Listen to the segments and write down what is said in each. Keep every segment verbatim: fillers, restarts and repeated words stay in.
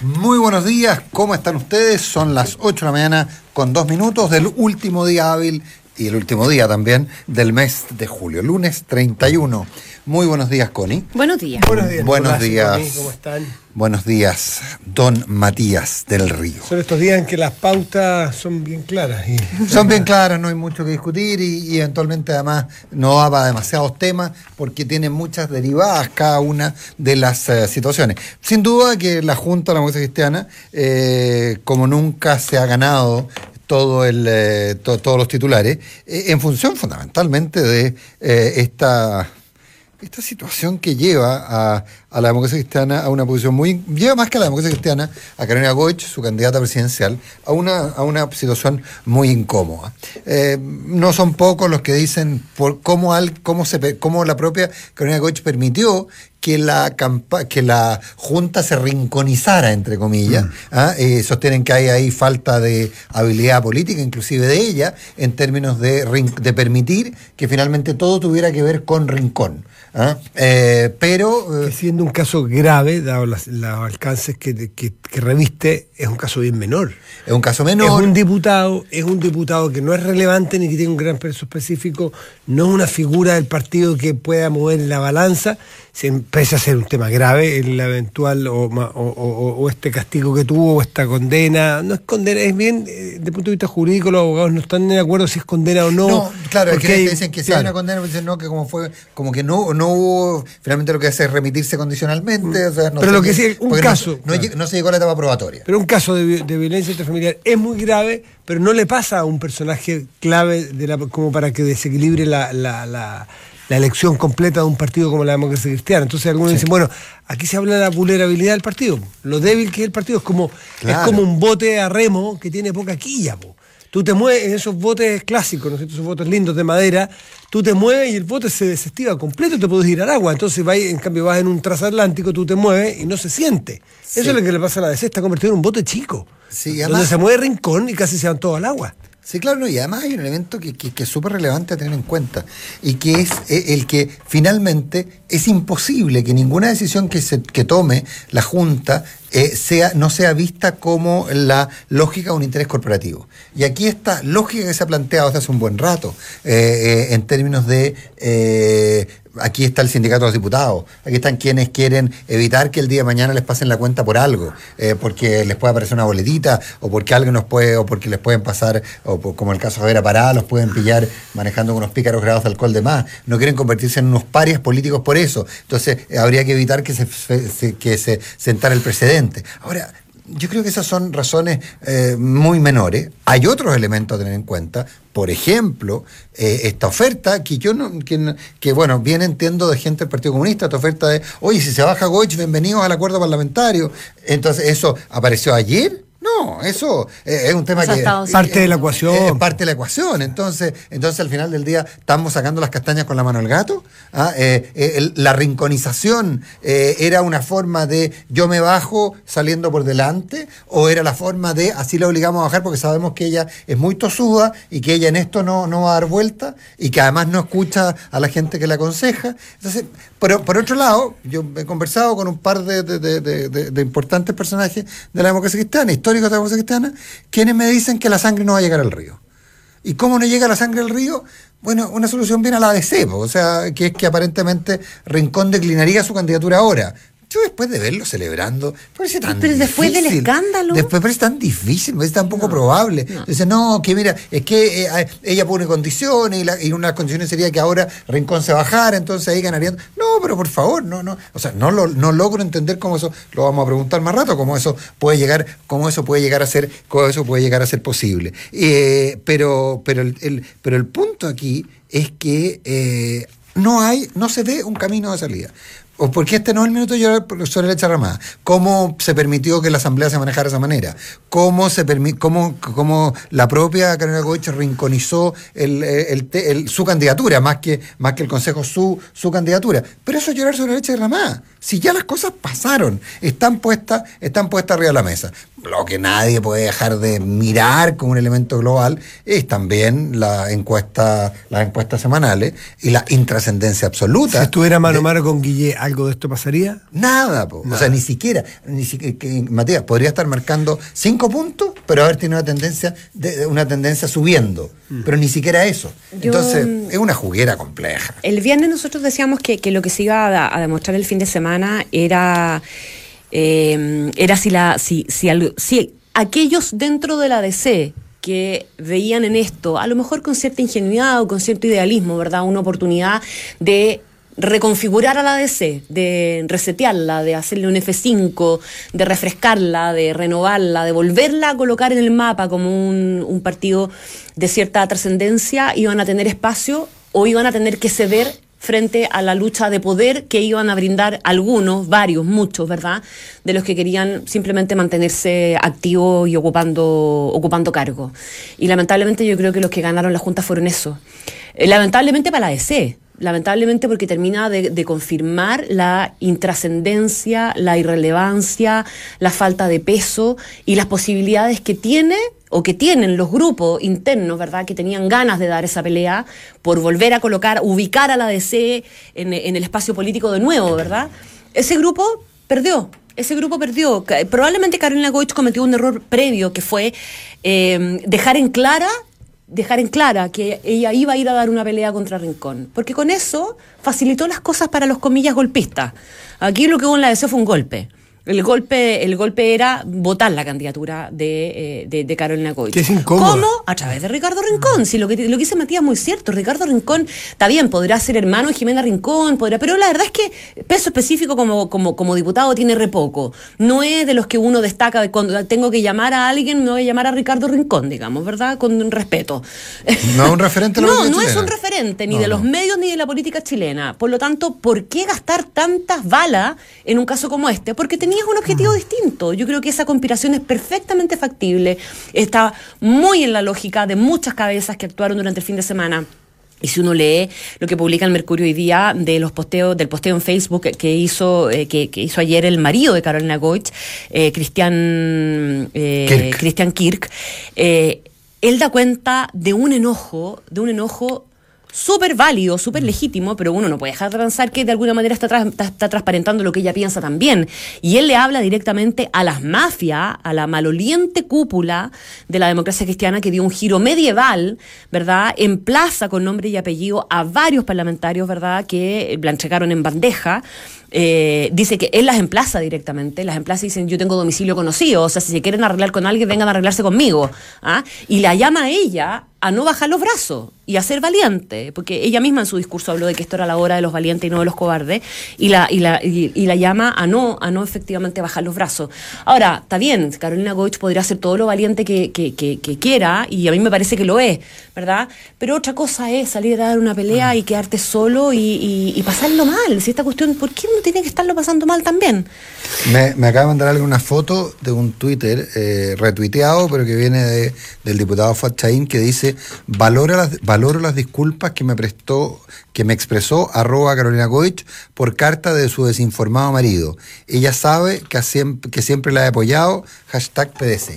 Muy buenos días, ¿cómo están ustedes? Son las ocho de la mañana con dos minutos del último día hábil y el último día también del mes de julio, lunes treinta y uno. Muy buenos días, Connie. Buenos días. Buenos días. Buenos Nicolás y días. Connie, ¿cómo están? Buenos días, don Matías del Río. Son estos días en que las pautas son bien claras. Y... Son bien claras, no hay mucho que discutir y, y eventualmente además no va para demasiados temas porque tienen muchas derivadas cada una de las eh, situaciones. Sin duda que la Junta de la Democracia Cristiana, eh, como nunca se ha ganado todo el eh, to, todos los titulares, eh, en función fundamentalmente de eh, esta... Esta situación que lleva a, a la democracia cristiana a una posición muy... Lleva más que a la democracia cristiana, a Carolina Goich, su candidata presidencial, a una, a una situación muy incómoda. Eh, no son pocos los que dicen por cómo, al, cómo, se, cómo la propia Carolina Goich permitió que la campa que la Junta se rinconizara, entre comillas. Mm. ¿ah? Eh, sostienen que hay ahí falta de habilidad política, inclusive de ella, en términos de, de permitir que finalmente todo tuviera que ver con Rincón. ¿ah? Eh, pero... Eh, que siendo un caso grave, dado los, los alcances que, que, que reviste, es un caso bien menor. Es un caso menor. Es un diputado, es un diputado que no es relevante ni que tiene un gran peso específico, no es una figura del partido que pueda mover la balanza, se empieza a ser un tema grave el eventual o, o, o, o este castigo que tuvo o esta condena. No es condena, es bien, desde el punto de vista jurídico los abogados no están de acuerdo si es condena o no. No, claro, es que hay, dicen que si claro. hay una condena, dicen no, que como fue, como que no, no hubo, finalmente lo que hace es remitirse condicionalmente. O sea, no pero sé lo que qué, sí, un caso. No, no, no se llegó a la etapa probatoria. Pero un caso de, de violencia intrafamiliar es muy grave, pero no le pasa a un personaje clave de la, como para que desequilibre la, la, la, la elección completa de un partido como la Democracia Cristiana. Entonces algunos sí. dicen, bueno, aquí se habla de la vulnerabilidad del partido. Lo débil que es el partido es como, claro. es como un bote a remo que tiene poca quilla, po. Tú te mueves en esos botes clásicos, ¿no es cierto? Esos botes lindos de madera, tú te mueves y el bote se desestiva completo y te puedes ir al agua. Entonces, vas, en cambio, vas en un transatlántico, tú te mueves y no se siente. Sí. Eso es lo que le pasa a la D C, está convertido en un bote chico. Sí, además, donde se mueve Rincón y casi se van todos al agua. Sí, claro, no, y además hay un elemento que, que, que es súper relevante a tener en cuenta y que es el que finalmente es imposible que ninguna decisión que se que tome la Junta eh, sea no sea vista como la lógica de un interés corporativo. Y aquí esta lógica que se ha planteado desde hace un buen rato eh, eh, en términos de... Eh, aquí está el sindicato de los diputados, aquí están quienes quieren evitar que el día de mañana les pasen la cuenta por algo, eh, porque les puede aparecer una boletita, o porque alguien nos puede, o porque les pueden pasar, o por, como el caso de Vera Parada, los pueden pillar manejando unos pícaros grados de alcohol de más. No quieren convertirse en unos parias políticos por eso. Entonces, eh, habría que evitar que se, se, que se sentara el precedente. Ahora, yo creo que esas son razones eh, muy menores. Hay otros elementos a tener en cuenta. Por ejemplo, eh, esta oferta que yo no, que, que bueno, bien entiendo de gente del Partido Comunista, esta oferta de, oye, si se baja Goich, bienvenidos al acuerdo parlamentario. Entonces, ¿eso apareció ayer? No, eso eh, es un tema eso que... Es parte de la ecuación. Es parte de la ecuación. Entonces, entonces al final del día, ¿estamos sacando las castañas con la mano al gato? ¿Ah? Eh, eh, el, la rinconización eh, ¿era una forma de yo me bajo saliendo por delante? ¿O era la forma de así la obligamos a bajar porque sabemos que ella es muy tosuda y que ella en esto no, no va a dar vuelta y que además no escucha a la gente que la aconseja? Entonces, por, por otro lado, yo he conversado con un par de, de, de, de, de, de importantes personajes de la democracia cristiana, históricos de la democracia cristiana, quienes me dicen que la sangre no va a llegar al río. ¿Y cómo no llega la sangre al río? Bueno, una solución viene a la A D C, o sea, que es que aparentemente Rincón declinaría su candidatura ahora. Yo después de verlo celebrando, parece tan Pero después difícil. del escándalo. Después parece tan difícil, parece tan poco no, probable. No. Dice, no, que mira, es que eh, ella pone condiciones y, la, y una de las condiciones sería que ahora Rincón se bajara, entonces ahí ganarían. No, pero por favor, no, no. O sea, no lo, no logro entender cómo eso, lo vamos a preguntar más rato, cómo eso puede llegar, cómo eso puede llegar a ser, cómo eso puede llegar a ser posible. Eh, pero, pero el, el, pero el punto aquí es que eh, no hay, no se ve un camino de salida. O porque este no es el minuto de llorar sobre la leche derramada. ¿Cómo se permitió que la Asamblea se manejara de esa manera? ¿Cómo se permi- cómo, cómo la propia Carolina Goich rinconizó el, el, el, el, su candidatura, más que, más que el Consejo, su, su candidatura? Pero eso es llorar sobre la leche derramada. Si ya las cosas pasaron, están puestas, están puestas arriba de la mesa. Lo que nadie puede dejar de mirar como un elemento global es también la encuesta, las encuestas semanales y la intrascendencia absoluta. Si estuviera mano a de, mano con Guille, ¿algo de esto pasaría? Nada, po. Nada. O sea, ni siquiera, ni siquiera que, Matías podría estar marcando cinco puntos, pero haber tenido una tendencia, de, una tendencia subiendo. Mm. Pero ni siquiera eso. Yo, Entonces, es una juguera compleja. El viernes nosotros decíamos que, que lo que se iba a, a demostrar el fin de semana era. Eh, era si la si, si, algo, si aquellos dentro de la D C que veían en esto, a lo mejor con cierta ingenuidad o con cierto idealismo, ¿verdad?, una oportunidad de reconfigurar a la D C, de resetearla, de hacerle un F cinco, de refrescarla, de renovarla, de volverla a colocar en el mapa como un, un partido de cierta trascendencia, iban a tener espacio o iban a tener que ceder frente a la lucha de poder que iban a brindar algunos, varios, muchos, ¿verdad?, de los que querían simplemente mantenerse activos y ocupando, ocupando cargos. Y lamentablemente yo creo que los que ganaron la Junta fueron eso. Eh, lamentablemente para la D C, lamentablemente porque termina de, de confirmar la intrascendencia, la irrelevancia, la falta de peso y las posibilidades que tiene o que tienen los grupos internos, ¿verdad?, que tenían ganas de dar esa pelea por volver a colocar, ubicar a la D C en, en el espacio político de nuevo, ¿verdad? Ese grupo perdió, ese grupo perdió. Probablemente Carolina Goich cometió un error previo, que fue eh, dejar en clara dejar en clara que ella iba a ir a dar una pelea contra Rincón, porque con eso facilitó las cosas para los comillas golpistas. Aquí lo que hubo en la D C fue un golpe. El golpe, el golpe era votar la candidatura de, eh, de, de Carolina Goich. Que es incómodo. ¿Cómo? A través de Ricardo Rincón. Si lo que, lo que dice Matías es muy cierto. Ricardo Rincón, está bien, podrá ser hermano de Jimena Rincón, podrá, pero la verdad es que peso específico como, como, como diputado tiene re poco. No es de los que uno destaca de cuando tengo que llamar a alguien, me voy a llamar a Ricardo Rincón, digamos, ¿verdad? Con respeto. No es un referente de la No, política no chilena. es un referente ni no, de los no. medios ni de la política chilena. Por lo tanto, ¿por qué gastar tantas balas en un caso como este? Porque tenías un objetivo mm. distinto. Yo creo que esa conspiración es perfectamente factible, está muy en la lógica de muchas cabezas que actuaron durante el fin de semana. Y si uno lee lo que publica el Mercurio hoy día de los posteos, del posteo en Facebook que, que hizo eh, que, que hizo ayer el marido de Carolina Goich, eh, Christian eh, Kirk. Christian Kirk, eh, él da cuenta de un enojo, de un enojo súper válido, súper legítimo, pero uno no puede dejar de pensar que de alguna manera está, tra- está, está transparentando lo que ella piensa también. Y él le habla directamente a las mafias, a la maloliente cúpula de la democracia cristiana que dio un giro medieval, ¿verdad?, emplaza con nombre y apellido a varios parlamentarios, ¿verdad?, que la entregaron en bandeja. Eh, dice que él las emplaza directamente, las emplaza y dicen: yo tengo domicilio conocido, o sea, si se quieren arreglar con alguien, vengan a arreglarse conmigo, ¿ah? Y la llama a ella a no bajar los brazos y a ser valiente, porque ella misma en su discurso habló de que esto era la hora de los valientes y no de los cobardes, y la, y la, y, y la llama a no, a no efectivamente bajar los brazos. Ahora, está bien, Carolina Goich podría ser todo lo valiente que, que, que, que quiera, y a mí me parece que lo es, ¿verdad? Pero otra cosa es salir a dar una pelea y quedarte solo y, y, y pasarlo mal. Si esta cuestión, ¿por qué uno tiene que estarlo pasando mal también? Me, me acaba de mandar alguna foto de un Twitter eh, retuiteado, pero que viene de, del diputado Fuad Chaín, que dice: valora las, valoro las disculpas que me prestó, que me expresó arroba Carolina Goich por carta de su desinformado marido. Ella sabe que, siempre, que siempre la he apoyado, hashtag P D C.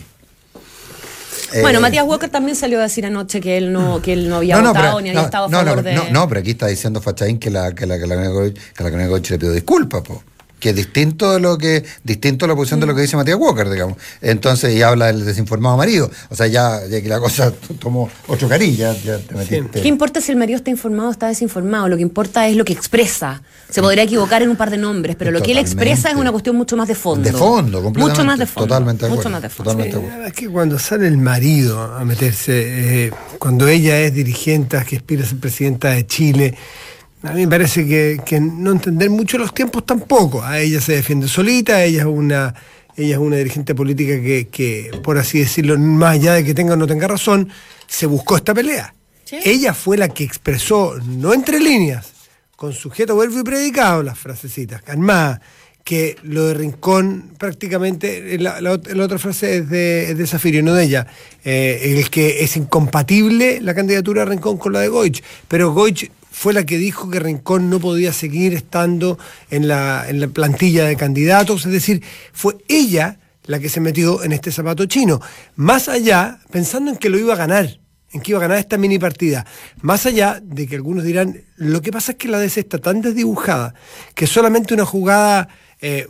Bueno, eh, Matías Walker también salió a decir anoche que él no, que él no había no, no, votado pero, ni había no, estado a no, favor no, de... No, no, pero aquí está diciendo Fuad Chaín que la, que la, que la Carolina Goich, que la Carolina Goich le pidió disculpas, po. Que es distinto de lo que distinto a la posición mm. de lo que dice Matías Walker, digamos. Entonces, y habla del desinformado marido. O sea, ya, ya que la cosa tomó otro cariz, ya, ya te metiste. ¿Qué importa si el marido está informado o está desinformado? Lo que importa es lo que expresa. Se podría equivocar en un par de nombres, pero lo que él expresa es una cuestión mucho más de fondo. De fondo, completamente. Mucho más de fondo. Totalmente de acuerdo. Mucho más de fondo. Totalmente sí, de acuerdo. Es que cuando sale el marido a meterse, eh, cuando ella es dirigente, que aspira a ser presidenta de Chile, a mí me parece que, que no entender mucho los tiempos tampoco. A ella se defiende solita, ella es una, ella es una dirigente política que, que, por así decirlo, más allá de que tenga o no tenga razón, se buscó esta pelea. ¿Sí? Ella fue la que expresó, no entre líneas, con sujeto, verbo y predicado, las frasecitas, calmada, que lo de Rincón prácticamente, la, la, la otra frase es de, es de Zafirio, no de ella, eh, el que es incompatible la candidatura de Rincón con la de Goich, pero Goich fue la que dijo que Rincón no podía seguir estando en la, en la plantilla de candidatos, es decir, fue ella la que se metió en este zapato chino, más allá, pensando en que lo iba a ganar, en que iba a ganar esta mini partida, más allá de que algunos dirán, lo que pasa es que la D C está tan desdibujada, que solamente una jugada eh,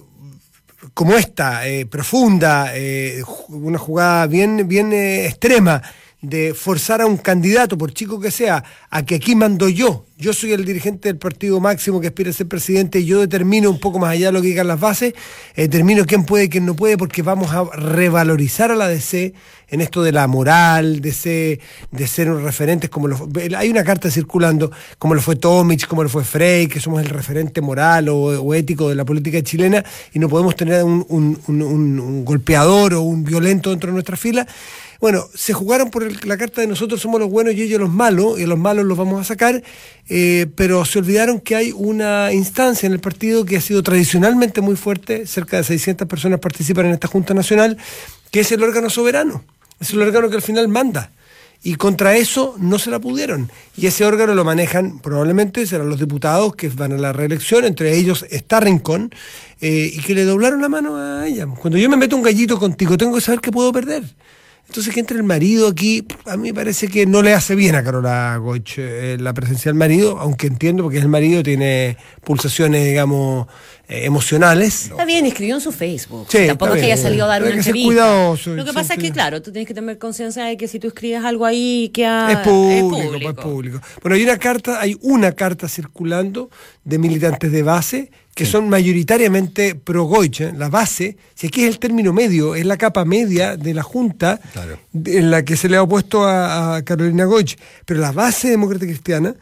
como esta, eh, profunda, eh, una jugada bien, bien eh, extrema, de forzar a un candidato, por chico que sea, a que aquí mando yo, yo soy el dirigente del partido máximo que aspira a ser presidente y yo determino un poco más allá de lo que digan las bases, eh, determino quién puede y quién no puede, porque vamos a revalorizar a la D C en esto de la moral, de ser, de ser unos referentes, como lo, hay una carta circulando, como lo fue Tomic, como lo fue Frey, que somos el referente moral o, o ético de la política chilena y no podemos tener un, un, un, un, un golpeador o un violento dentro de nuestra fila. Bueno, se jugaron por el, la carta de nosotros somos los buenos y ellos los malos, y los malos los vamos a sacar, eh, pero se olvidaron que hay una instancia en el partido que ha sido tradicionalmente muy fuerte, cerca de seiscientas personas participan en esta Junta Nacional, que es el órgano soberano, es el órgano que al final manda, y contra eso no se la pudieron, y ese órgano lo manejan probablemente, serán los diputados que van a la reelección, entre ellos está Rincón, eh, y que le doblaron la mano a ella. Cuando yo me meto un gallito contigo, tengo que saber que puedo perder. Entonces que entre el marido aquí, a mí me parece que no le hace bien a Carola Goich eh, la presencia del marido, aunque entiendo porque el marido tiene pulsaciones, digamos, eh, emocionales. Está bien, escribió en su Facebook. Sí, tampoco es que haya salido a dar Hay una que ser entrevista. cuidadoso, Lo que pasa siempre. es que, claro, tú tienes que tener conciencia de que si tú escribes algo ahí, que Es público, es público. Bueno, hay una carta, hay una carta circulando de militantes de base que son mayoritariamente pro Goich, ¿eh? La base, si aquí es el término medio, es la capa media de la Junta, Claro, en la que se le ha opuesto a, a Carolina Goich, pero la base demócrata cristiana,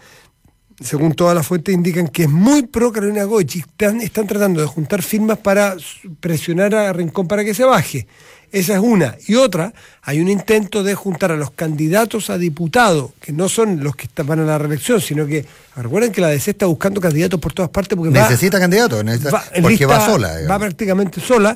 según todas las fuentes indican que es muy pro Carolina Goich y están, están tratando de juntar firmas para presionar a Rincón para que se baje. Esa es una. Y otra, hay un intento de juntar a los candidatos a diputados, que no son los que van a la reelección, sino que, recuerden que la D C está buscando candidatos por todas partes porque necesita va, candidatos, necesita, va, porque lista, va sola. Digamos. Va prácticamente sola.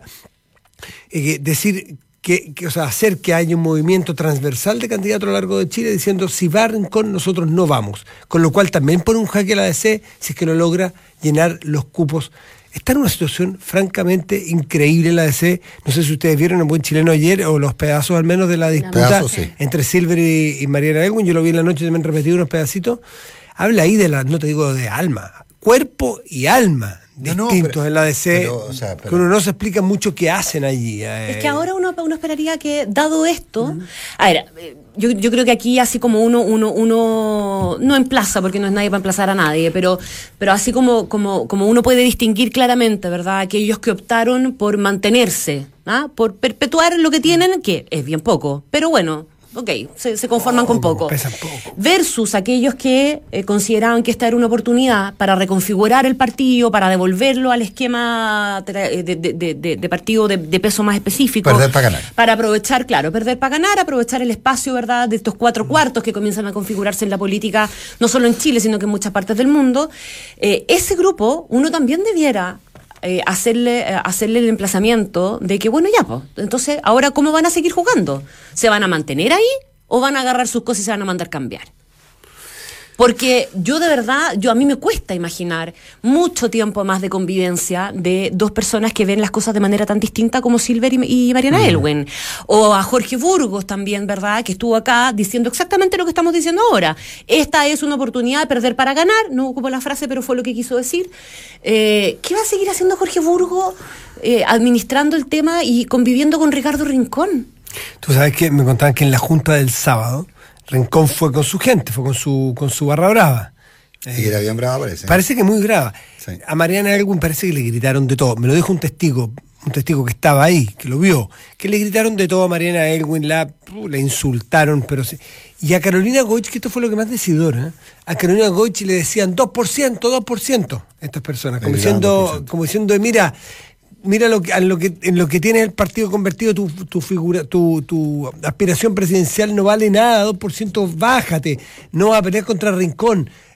Eh, decir que, que, o sea, hacer que haya un movimiento transversal de candidatos a lo largo de Chile diciendo si va Rincón nosotros no vamos. Con lo cual también pone un jaque a la D C si es que no logra llenar los cupos. Está en una situación francamente increíble la D C. No sé si ustedes vieron en Buen Chileno ayer, o los pedazos al menos de la disputa pedazos, sí. entre Silver y, y Mariana Elwin. Yo lo vi en la noche, también repetí unos pedacitos. Habla ahí de la, no te digo de alma, cuerpo y alma No, no, distintos pero- en la D C, pero, o sea, pero- que uno no se explica mucho qué hacen allí. eh. Es que ahora uno, uno esperaría que, dado esto, a ver, eh, yo, yo creo que aquí así como uno, uno, uno no emplaza, porque no es nadie para emplazar a nadie, pero, pero así como, como, como uno puede distinguir claramente, ¿verdad? Aquellos que optaron por mantenerse, ¿ah? Por perpetuar lo que tienen, que es bien poco, pero bueno. Ok, se, se conforman con poco. Pesan poco. Versus aquellos que eh, consideraban que esta era una oportunidad para reconfigurar el partido, para devolverlo al esquema tra- de, de, de, de, de partido de, de peso más específico. Perder para ganar. Para aprovechar, claro, perder para ganar, aprovechar el espacio, ¿verdad?, de estos cuatro cuartos que comienzan a configurarse en la política, no solo en Chile, sino que en muchas partes del mundo. Eh, ese grupo, uno también debiera Eh, hacerle, eh, hacerle el emplazamiento de que, bueno, ya, pues, entonces, ahora, ¿cómo van a seguir jugando? ¿Se van a mantener ahí o van a agarrar sus cosas y se van a mandar cambiar? Porque yo de verdad, yo a mí me cuesta imaginar mucho tiempo más de convivencia de dos personas que ven las cosas de manera tan distinta como Silver y, y Mariana mm. Elwin. O a Jorge Burgos también, ¿verdad?, que estuvo acá diciendo exactamente lo que estamos diciendo ahora. Esta es una oportunidad de perder para ganar, no ocupo la frase, pero fue lo que quiso decir. Eh, ¿Qué va a seguir haciendo Jorge Burgos eh, administrando el tema y conviviendo con Ricardo Rincón? Tú sabes que me contaban que en la junta del sábado Rincón fue con su gente, fue con su con su barra brava. Y era bien brava, parece. Parece que muy brava. Sí. A Mariana Elwin parece que le gritaron de todo. Me lo dijo un testigo, un testigo que estaba ahí, que lo vio, que le gritaron de todo a Mariana Elwin, la, la insultaron, pero sí. Y a Carolina Goich, que esto fue lo que más decidor, ¿eh? A Carolina Goich le decían dos por ciento, dos por ciento, estas personas, como diciendo, como diciendo, mira, mira lo que, a lo que, en lo que tiene el partido convertido, tu, tu figura, tu, tu aspiración presidencial no vale nada, dos por ciento bájate, no va a pelear contra Rincón.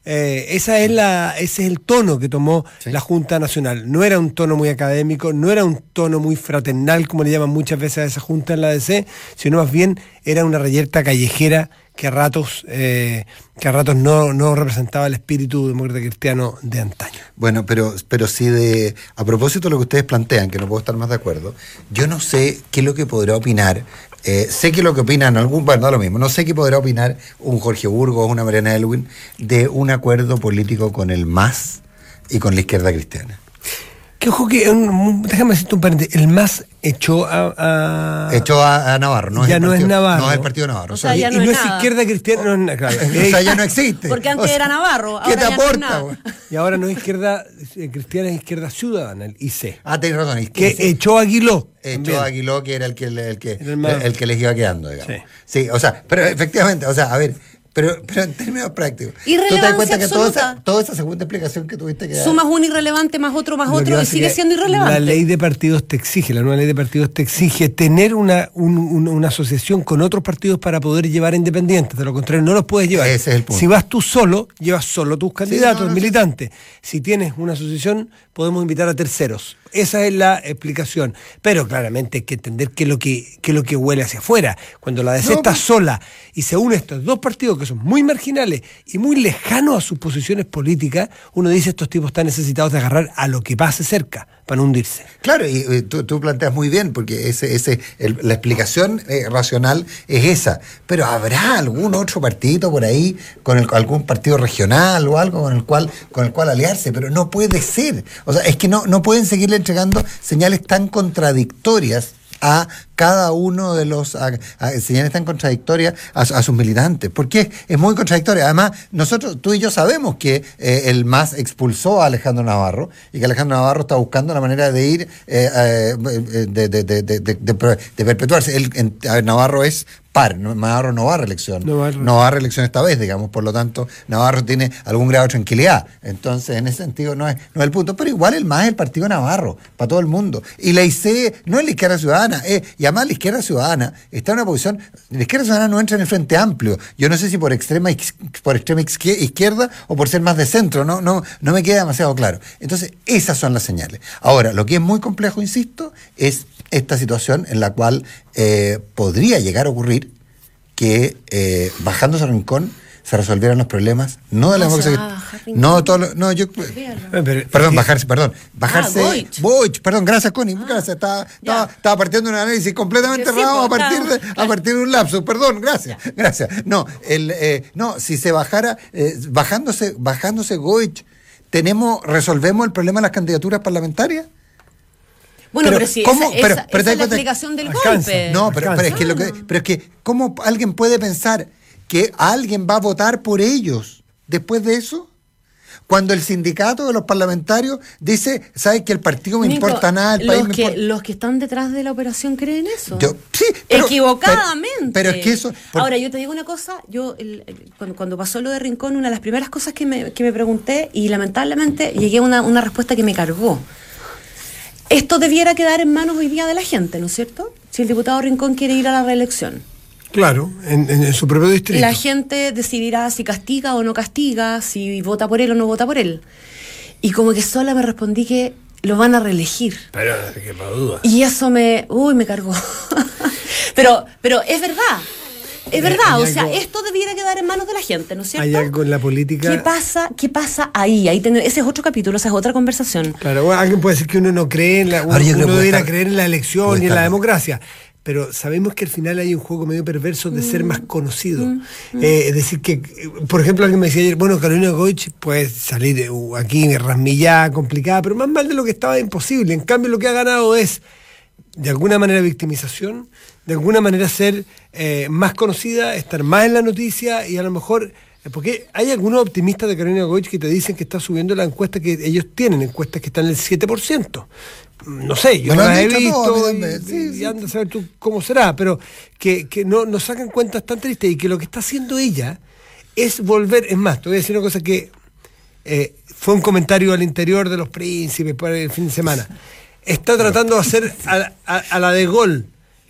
Eh, esa es la, ese es el tono que tomó sí. la Junta Nacional. No era un tono muy académico, no era un tono muy fraternal, como le llaman muchas veces a esa Junta en la D C, sino más bien era una reyerta callejera que a ratos, eh, que a ratos no, no representaba el espíritu demócrata cristiano de antaño. Bueno, pero, pero sí de, a propósito de lo que ustedes plantean, que no puedo estar más de acuerdo, yo no sé qué es lo que podrá opinar. Eh, sé que lo que opinan algún, bueno, no lo mismo, no sé qué podrá opinar un Jorge Burgos o una Mariana Elwin de un acuerdo político con el M A S y con la izquierda cristiana. Que ojo que, un, déjame decirte un paréntesis, el M A S echó a... a echó a, a Navarro, no ya es el no partido, es Navarro. No es el partido Navarro. O sea, ya y no no es, es nada. izquierda cristiana, no es nada. Claro. O sea, ya no existe. Porque antes o sea, era Navarro, ¿qué ahora te ya aporta? no es nada. Y ahora no es izquierda eh, cristiana, es izquierda ciudadana, el I C. Ah, tenés razón. Es que que echó a Aguiló. Echó también. a Aguiló, que era el que, el, que, el, el, el que les iba quedando, digamos. Sí. sí, o sea, pero efectivamente, o sea, a ver... Pero, pero en términos prácticos, Irrelevancia ¿tú te das cuenta que toda absoluta. esa, toda esa segunda explicación que tuviste que dar? Sumas un irrelevante más otro más Lo que otro y pasa sigue es que siendo irrelevante. La ley de partidos te exige, la nueva ley de partidos te exige tener una, un, un, una asociación con otros partidos para poder llevar independientes. De lo contrario, no los puedes llevar. Ese es el punto. Si vas tú solo, llevas solo tus candidatos, no, no, militantes. Si tienes una asociación, podemos invitar a terceros. Esa es la explicación. Pero claramente hay que entender qué es lo que, qué es lo que huele hacia afuera. Cuando la D C No, está pues... sola y se unen estos dos partidos que son muy marginales y muy lejanos a sus posiciones políticas, uno dice estos tipos están necesitados de agarrar a lo que pase cerca para no hundirse. Claro, y, y tú, tú planteas muy bien, porque ese, ese, el, la explicación eh, racional es esa. Pero ¿habrá algún otro partido por ahí, con el, algún partido regional o algo con el cual con el cual aliarse? Pero no puede ser. O sea, es que no, no pueden seguirle entregando señales tan contradictorias a cada uno de los a, a, señales tan contradictorias a, a sus militantes. Porque es, es muy contradictorio. Además, nosotros, tú y yo sabemos que eh, el M A S expulsó a Alejandro Navarro y que Alejandro Navarro está buscando la manera de ir, eh, eh, de, de, de, de, de, de, de perpetuarse. Él, en, a ver, Navarro es par, Navarro no va a reelección. No va. no va a reelección esta vez, digamos, por lo tanto, Navarro tiene algún grado de tranquilidad. Entonces, en ese sentido, no es, no es el punto. Pero igual el M A S es el partido Navarro, para todo el mundo. Y la I C no es la izquierda ciudadana, eh, y además la izquierda ciudadana está en una posición, la izquierda ciudadana no entra en el Frente Amplio. Yo no sé si por extrema por extrema izquierda o por ser más de centro, no, no, no me queda demasiado claro. Entonces, esas son las señales. Ahora, lo que es muy complejo, insisto, es esta situación en la cual eh, podría llegar a ocurrir que eh, bajándose al rincón se resolvieran los problemas, no de la democracia, no todo lo, no yo pero, perdón, bajarse, perdón, bajarse, ah, Boich, perdón, gracias Connie, ah, gracias, estaba, estaba, estaba partiendo de un análisis completamente errado a partir de a partir de un lapso, perdón, gracias, gracias. No, el eh, no, si se bajara eh, bajándose, bajándose Boich, tenemos resolvemos el problema de las candidaturas parlamentarias. Bueno, pero, pero si ¿cómo? esa, pero, esa, pero esa es la explicación del alcanza. golpe. No, pero, pero es que lo que, pero es que ¿cómo alguien puede pensar que alguien va a votar por ellos después de eso? Cuando el sindicato de los parlamentarios dice, ¿sabes que el partido me Nico, importa nada, el los país me que, importa? los que están detrás de la operación creen eso. Yo, sí, pero, equivocadamente. Pero, pero es que eso... Por... Ahora, yo te digo una cosa, yo el, el, cuando, cuando pasó lo de Rincón, una de las primeras cosas que me, que me pregunté, y lamentablemente llegué a una, una respuesta que me cargó. Esto debiera quedar en manos hoy día de la gente, ¿no es cierto? Si el diputado Rincón quiere ir a la reelección. Claro, en, en su propio distrito. La gente decidirá si castiga o no castiga, si vota por él o no vota por él. Y como que sola me respondí que lo van a reelegir. Pero que no duda. Y eso me... Uy, me cargó. pero, pero es verdad. Es verdad, o sea, algo, esto debiera quedar en manos de la gente, ¿no es cierto? Hay algo en la política... ¿Qué pasa, qué pasa ahí? ahí ten, ese es otro capítulo, esa es otra conversación. Claro, bueno, alguien puede decir que uno no cree en la... Uno, uno debiera estar, creer en la elección y en la democracia. Pero sabemos que al final hay un juego medio perverso de mm. ser más conocido. Mm. Eh, es decir, que, por ejemplo, alguien me decía ayer, bueno, Carolina Goich puede salir uh, aquí rasmillada, complicada, pero más mal de lo que estaba imposible. En cambio, lo que ha ganado es, de alguna manera, victimización, de alguna manera ser eh, más conocida, estar más en la noticia y a lo mejor... Porque hay algunos optimistas de Carolina Goich que te dicen que está subiendo la encuesta que ellos tienen, encuestas que están en el siete por ciento. No sé, yo no las he visto y, sí, y anda a saber tú cómo será, pero que, que no, no sacan cuentas tan tristes y que lo que está haciendo ella es volver, es más, te voy a decir una cosa que eh, fue un comentario al interior de los príncipes para el fin de semana. Está tratando de hacer a, a, a la de Gol,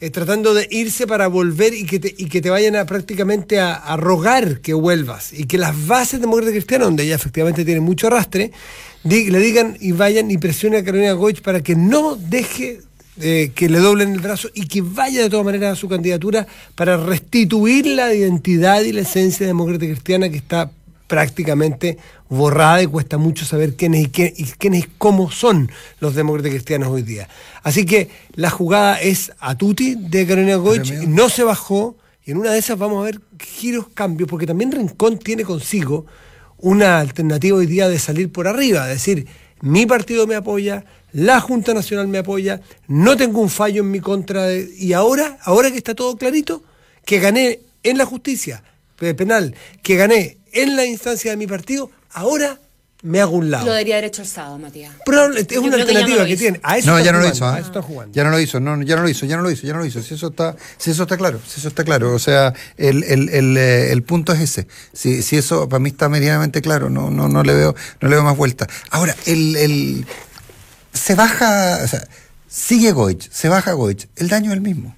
eh, tratando de irse para volver y que te, y que te vayan a prácticamente a, a rogar que vuelvas, y que las bases demócratas cristianas, donde ella efectivamente tiene mucho arrastre, di, le digan y vayan y presionen a Carolina Goich para que no deje eh, que le doblen el brazo y que vaya de todas maneras a su candidatura para restituir la identidad y la esencia demócrata cristiana, que está prácticamente borrada y cuesta mucho saber quiénes y, qué, y quiénes y cómo son los demócratas cristianos hoy día. Así que la jugada es a tutti de Carolina Goich, no se bajó, y en una de esas vamos a ver giros, cambios, porque también Rincón tiene consigo una alternativa hoy día de salir por arriba, es decir, mi partido me apoya, la Junta Nacional me apoya, no tengo un fallo en mi contra, de, y ahora, ahora que está todo clarito, que gané en la justicia penal, que gané en la instancia de mi partido, ahora me hago un lado. Lo debería haber hecho el sábado, Matías. Pero es una alternativa que, que tiene. A eso no, ya no jugando, lo hizo. ¿eh? A eso está jugando. Ya no lo hizo, no, ya no lo hizo, ya no lo hizo, ya no lo hizo. Si eso está, si eso está claro, si eso está claro. O sea, el, el, el, el punto es ese. Si, si eso para mí está medianamente claro, no, no, no le veo, no le veo más vuelta. Ahora, el, el se baja, o sea, sigue Goich, se baja Goich, el daño es el mismo.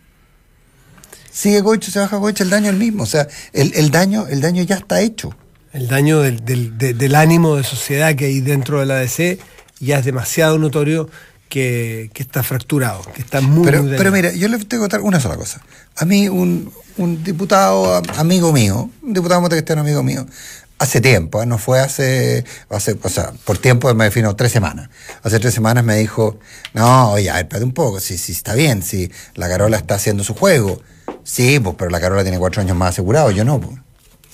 Sigue Goich, se baja Goich, el daño es el mismo. O sea, el, el daño, el daño ya está hecho. El daño del, del, de, del ánimo de sociedad que hay dentro de la A D C ya es demasiado notorio, que, que está fracturado, que está muy... Pero, muy pero mira, yo les tengo que contar una sola cosa. A mí un, un diputado amigo mío, un diputado montecristiano amigo mío, hace tiempo, ¿eh? no fue hace, hace, o sea, por tiempo me defino tres semanas. Hace tres semanas me dijo, no, oye, a ver, espérate un poco, si, si está bien, si la Carola está haciendo su juego. Sí, pues, pero la Carola tiene cuatro años más asegurado, yo no, pues.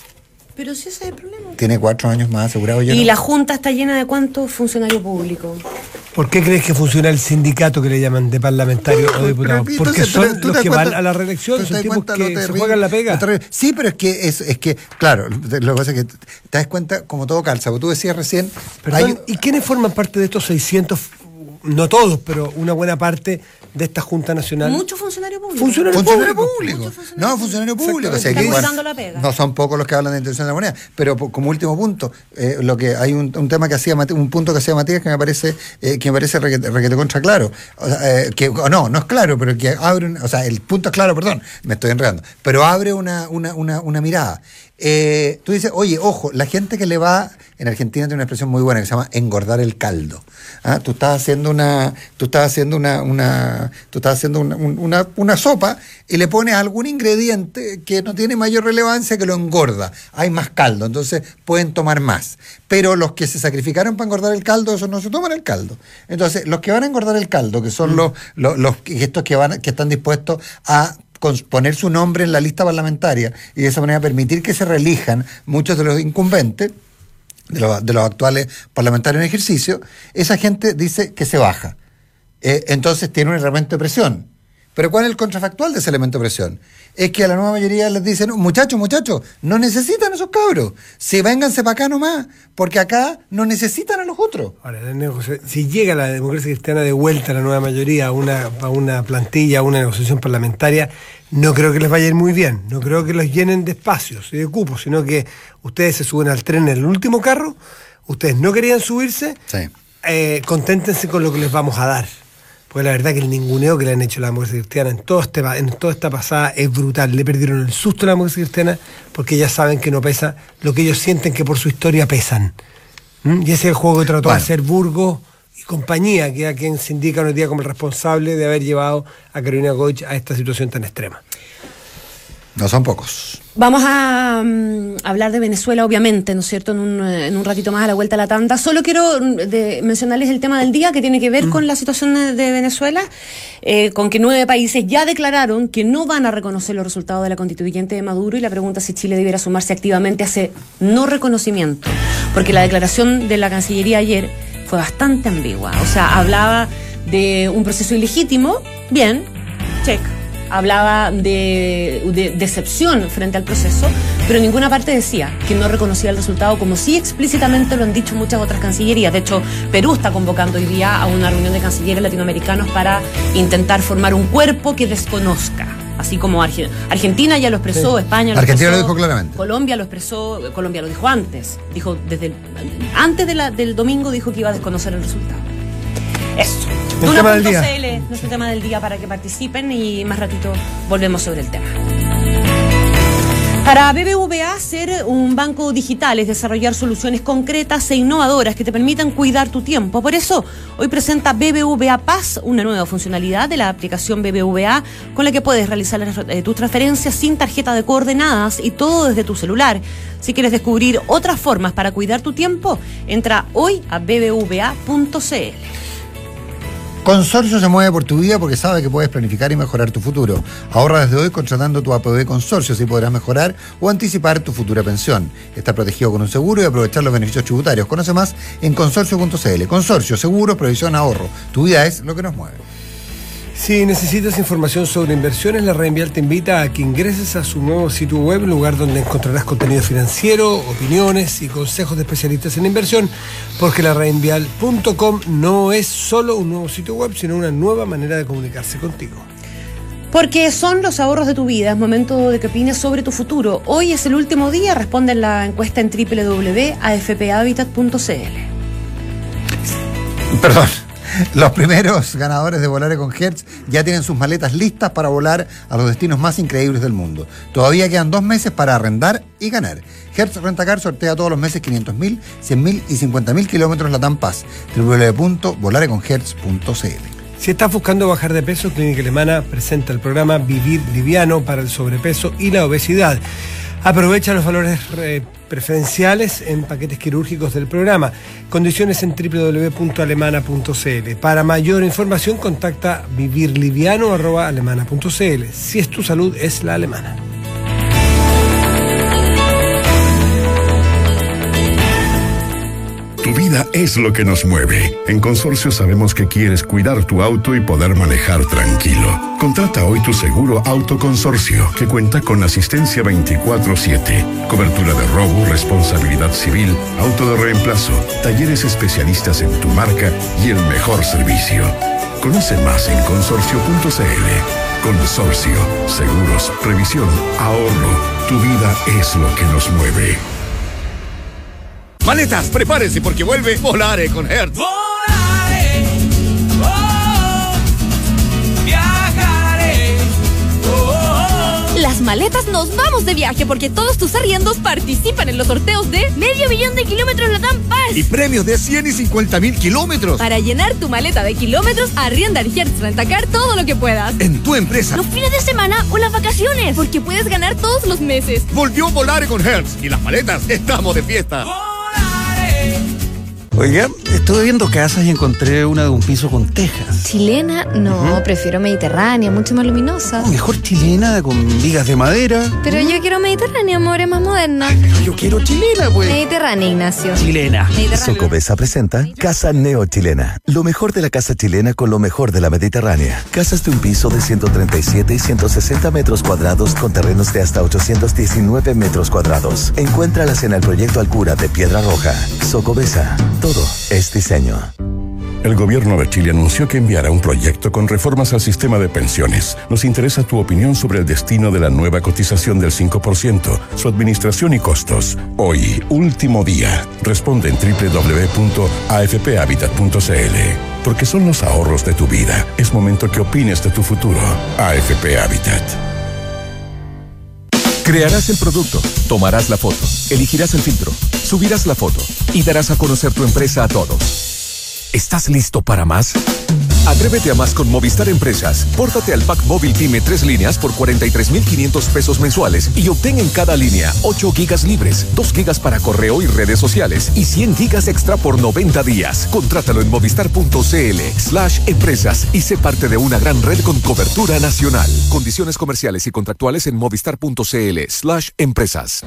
Pero si ese es el problema. Tiene cuatro años más asegurado, yo ¿Y no. la Junta está llena de cuántos funcionarios públicos? ¿Por qué crees que funciona el sindicato que le llaman de parlamentarios o diputados? Pero, Porque entonces, son pero, ¿tú los te que cuenta, van a la reelección, son tipos que se terrible, juegan la pega. terrible. Sí, pero es que, es, es que, claro, lo que pasa es que te das cuenta, como todo calza, porque tú decías recién... Perdón, hay, ¿y quiénes forman parte de estos seiscientos? No todos, pero una buena parte de esta Junta Nacional. Muchos funcionarios públicos. Funcionarios Funcionario públicos. público. Funcionario No, funcionario público. O sea, Están que, guardando la pega. No son pocos los que hablan de intención de la moneda. Pero po- como último punto, eh, lo que hay un, un tema que hacía Mati- un punto que hacía Matías que me parece eh, que me parece requete, requete contra claro. O sea, eh, que no, no es claro, pero que abre un, o sea, el punto es claro, perdón, me estoy enredando. Pero abre una, una, una, una mirada. Eh, tú dices, oye, ojo, la gente que le va, en Argentina tiene una expresión muy buena que se llama engordar el caldo. ¿Ah? Tú estás haciendo una, tú estás haciendo una, una, tú estás haciendo una, una, una sopa y le pones algún ingrediente que no tiene mayor relevancia, que lo engorda. Hay más caldo, entonces pueden tomar más. Pero los que se sacrificaron para engordar el caldo, esos no se toman el caldo. Entonces, los que van a engordar el caldo, que son mm. los, los, los, estos que van, que están dispuestos a con poner su nombre en la lista parlamentaria y de esa manera permitir que se reelijan muchos de los incumbentes, de los, de los actuales parlamentarios en ejercicio, esa gente dice que se baja. Eh, entonces tiene un elemento de presión. Pero ¿cuál es el contrafactual de ese elemento de presión? Es que a la nueva mayoría les dicen, muchachos, muchachos, no necesitan a esos cabros, si vénganse para acá nomás, porque acá no necesitan a los otros. Ahora, si llega la democracia cristiana de vuelta a la nueva mayoría, a una, a una plantilla, a una negociación parlamentaria, no creo que les vaya a ir muy bien, no creo que los llenen de espacios y de cupos, sino que ustedes se suben al tren en el último carro, ustedes no querían subirse, sí. eh, conténtense con lo que les vamos a dar. Porque la verdad que el ninguneo que le han hecho a la democracia cristiana en, todo este, en toda esta pasada es brutal. Le perdieron el susto a la democracia cristiana porque ya saben que no pesa lo que ellos sienten que por su historia pesan. ¿Mm? Y ese es el juego que trató bueno. de hacer Burgos y compañía, que es a quien se indica hoy día como el responsable de haber llevado a Carolina Goich a esta situación tan extrema. No son pocos. Vamos a um, hablar de Venezuela, obviamente, ¿no es cierto?, en un, en un ratito más a la vuelta a la tanda. Solo quiero de, mencionarles el tema del día que tiene que ver mm. con la situación de, de Venezuela, eh, con que nueve países ya declararon que no van a reconocer los resultados de la constituyente de Maduro, y la pregunta es si Chile debiera sumarse activamente a ese no reconocimiento, porque la declaración de la Cancillería ayer fue bastante ambigua. O sea, hablaba de un proceso ilegítimo, bien, check. Hablaba de, de decepción frente al proceso, pero en ninguna parte decía que no reconocía el resultado, como sí explícitamente lo han dicho muchas otras cancillerías. De hecho, Perú está convocando hoy día a una reunión de cancilleres latinoamericanos para intentar formar un cuerpo que desconozca. Así como Arge- Argentina ya lo expresó, sí. España lo Argentina expresó, lo dijo claramente. Colombia lo expresó, Colombia lo dijo antes. Dijo desde el, antes de la, del domingo dijo que iba a desconocer el resultado. Eso. tema del día. Duna.cl, nuestro tema del día para que participen y más ratito volvemos sobre el tema. Para B B V A, ser un banco digital es desarrollar soluciones concretas e innovadoras que te permitan cuidar tu tiempo. Por eso, hoy presenta B B V A Paz, una nueva funcionalidad de la aplicación B B V A con la que puedes realizar eh, tus transferencias sin tarjeta de coordenadas y todo desde tu celular. Si quieres descubrir otras formas para cuidar tu tiempo, entra hoy a b b v a punto c l. Consorcio se mueve por tu vida porque sabe que puedes planificar y mejorar tu futuro. Ahorra desde hoy contratando tu A P B Consorcio, así podrás mejorar o anticipar tu futura pensión. Estar protegido con un seguro y aprovechar los beneficios tributarios. Conoce más en consorcio punto c l. Consorcio, seguro, provisión, ahorro. Tu vida es lo que nos mueve. Si necesitas información sobre inversiones, la Reinvial te invita a que ingreses a su nuevo sitio web, lugar donde encontrarás contenido financiero, opiniones y consejos de especialistas en inversión, porque la reinvial punto com no es solo un nuevo sitio web, sino una nueva manera de comunicarse contigo. Porque son los ahorros de tu vida, es momento de que opines sobre tu futuro. Hoy es el último día, responde en la encuesta en doble u doble u doble u punto a f p habitat punto c l. Perdón. Los primeros ganadores de Volare con Hertz ya tienen sus maletas listas para volar a los destinos más increíbles del mundo. Todavía quedan dos meses para arrendar y ganar. Hertz Rentacar sortea todos los meses quinientos mil, cien mil y cincuenta mil kilómetros Latam Paz. doble u doble u doble u punto volare con hertz punto c l. Si estás buscando bajar de peso, Clínica Alemana presenta el programa Vivir Liviano para el sobrepeso y la obesidad. Aprovecha los valores eh, preferenciales en paquetes quirúrgicos del programa. Condiciones en doble u doble u doble u punto alemana punto c l. Para mayor información, contacta vivirliviano arroba alemana punto c l. Si es tu salud, es la alemana. Tu vida es lo que nos mueve. En Consorcio sabemos que quieres cuidar tu auto y poder manejar tranquilo. Contrata hoy tu seguro Autoconsorcio, que cuenta con asistencia veinticuatro siete, cobertura de robo, responsabilidad civil, auto de reemplazo, talleres especialistas en tu marca y el mejor servicio. Conoce más en consorcio punto c l. Consorcio, seguros, previsión, ahorro. Tu vida es lo que nos mueve. Maletas, prepárense porque vuelve Volare con Hertz. Volaré, oh, viajaré, oh. Las maletas nos vamos de viaje porque todos tus arriendos participan en los sorteos de medio millón de kilómetros Latam Paz. Y premios de cien y cincuenta mil kilómetros. Para llenar tu maleta de kilómetros, arrienda en Hertz Rentacar todo lo que puedas. En tu empresa. Los fines de semana o las vacaciones, porque puedes ganar todos los meses. Volvió Volare con Hertz y las maletas estamos de fiesta. Oiga, estuve viendo casas y encontré una de un piso con tejas. ¿Chilena? No, uh-huh. Prefiero mediterránea, mucho más luminosa. Oh, mejor chilena, con vigas de madera. Pero yo quiero mediterránea, amor, es más moderna. Ay, pero yo quiero chilena, pues. Mediterránea, Ignacio. Chilena. Socobesa presenta Casa Neochilena. Lo mejor de la casa chilena con lo mejor de la mediterránea. Casas de un piso de ciento treinta y siete y ciento sesenta metros cuadrados con terrenos de hasta ochocientos diecinueve metros cuadrados. Encuéntralas en el proyecto Alcura de Piedra Roja. Socobesa. Todo es diseño. El gobierno de Chile anunció que enviará un proyecto con reformas al sistema de pensiones. Nos interesa tu opinión sobre el destino de la nueva cotización del cinco por ciento, su administración y costos. Hoy, último día. Responde en doble u doble u doble u punto a f p habitat punto c l. Porque son los ahorros de tu vida. Es momento que opines de tu futuro. A F P Habitat. Crearás el producto, tomarás la foto, elegirás el filtro, subirás la foto y darás a conocer tu empresa a todos. ¿Estás listo para más? Atrévete a más con Movistar Empresas. Pórtate al pack móvil Pyme tres líneas por cuarenta y tres mil quinientos pesos mensuales y obtén en cada línea ocho gigas libres, dos gigas para correo y redes sociales y cien gigas extra por noventa días. Contrátalo en movistar punto c l slash empresas y sé parte de una gran red con cobertura nacional. Condiciones comerciales y contractuales en movistar punto c l slash empresas.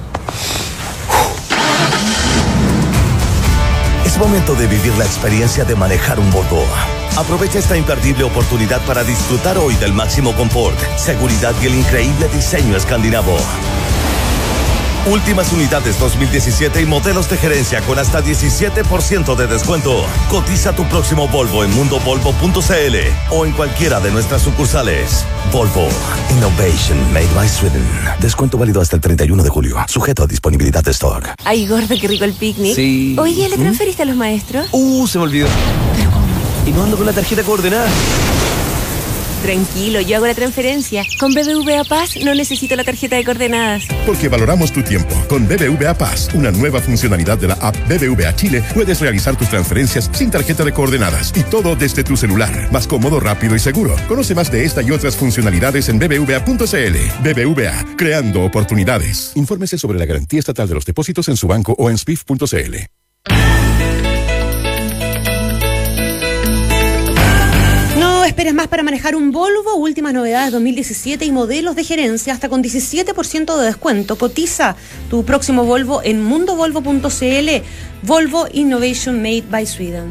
Es momento de vivir la experiencia de manejar un Volvo. Aprovecha esta imperdible oportunidad para disfrutar hoy del máximo confort, seguridad y el increíble diseño escandinavo. Últimas unidades dos mil diecisiete y modelos de gerencia con hasta diecisiete por ciento de descuento. Cotiza tu próximo Volvo en mundo volvo punto c l o en cualquiera de nuestras sucursales. Volvo, Innovation Made by Sweden. Descuento válido hasta el treinta y uno de julio. Sujeto a disponibilidad de stock. Ay, gorda, qué rico el picnic. Sí. Oye, ¿le transferiste ¿Mm? a los maestros? Uh, se me olvidó. Pero ¿cómo? y no ando con la tarjeta coordenada. Tranquilo, yo hago la transferencia. Con B B V A Paz no necesito la tarjeta de coordenadas. Porque valoramos tu tiempo. Con B B V A Paz, una nueva funcionalidad de la app B B V A Chile, puedes realizar tus transferencias sin tarjeta de coordenadas y todo desde tu celular. Más cómodo, rápido y seguro. Conoce más de esta y otras funcionalidades en b b v a punto c l. B B V A, creando oportunidades. Infórmese sobre la garantía estatal de los depósitos en su banco o en s p i f punto c l. No esperes más para manejar un Volvo. Últimas novedades dos mil diecisiete y modelos de gerencia hasta con diecisiete por ciento de descuento. Cotiza tu próximo Volvo en mundo volvo punto c l. Volvo Innovation Made by Sweden.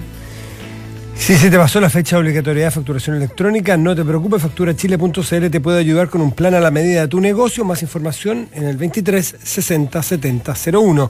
Si se te pasó la fecha de obligatoriedad de facturación electrónica, no te preocupes, factura chile punto c l te puede ayudar con un plan a la medida de tu negocio. Más información en el veintitrés sesenta setenta cero uno.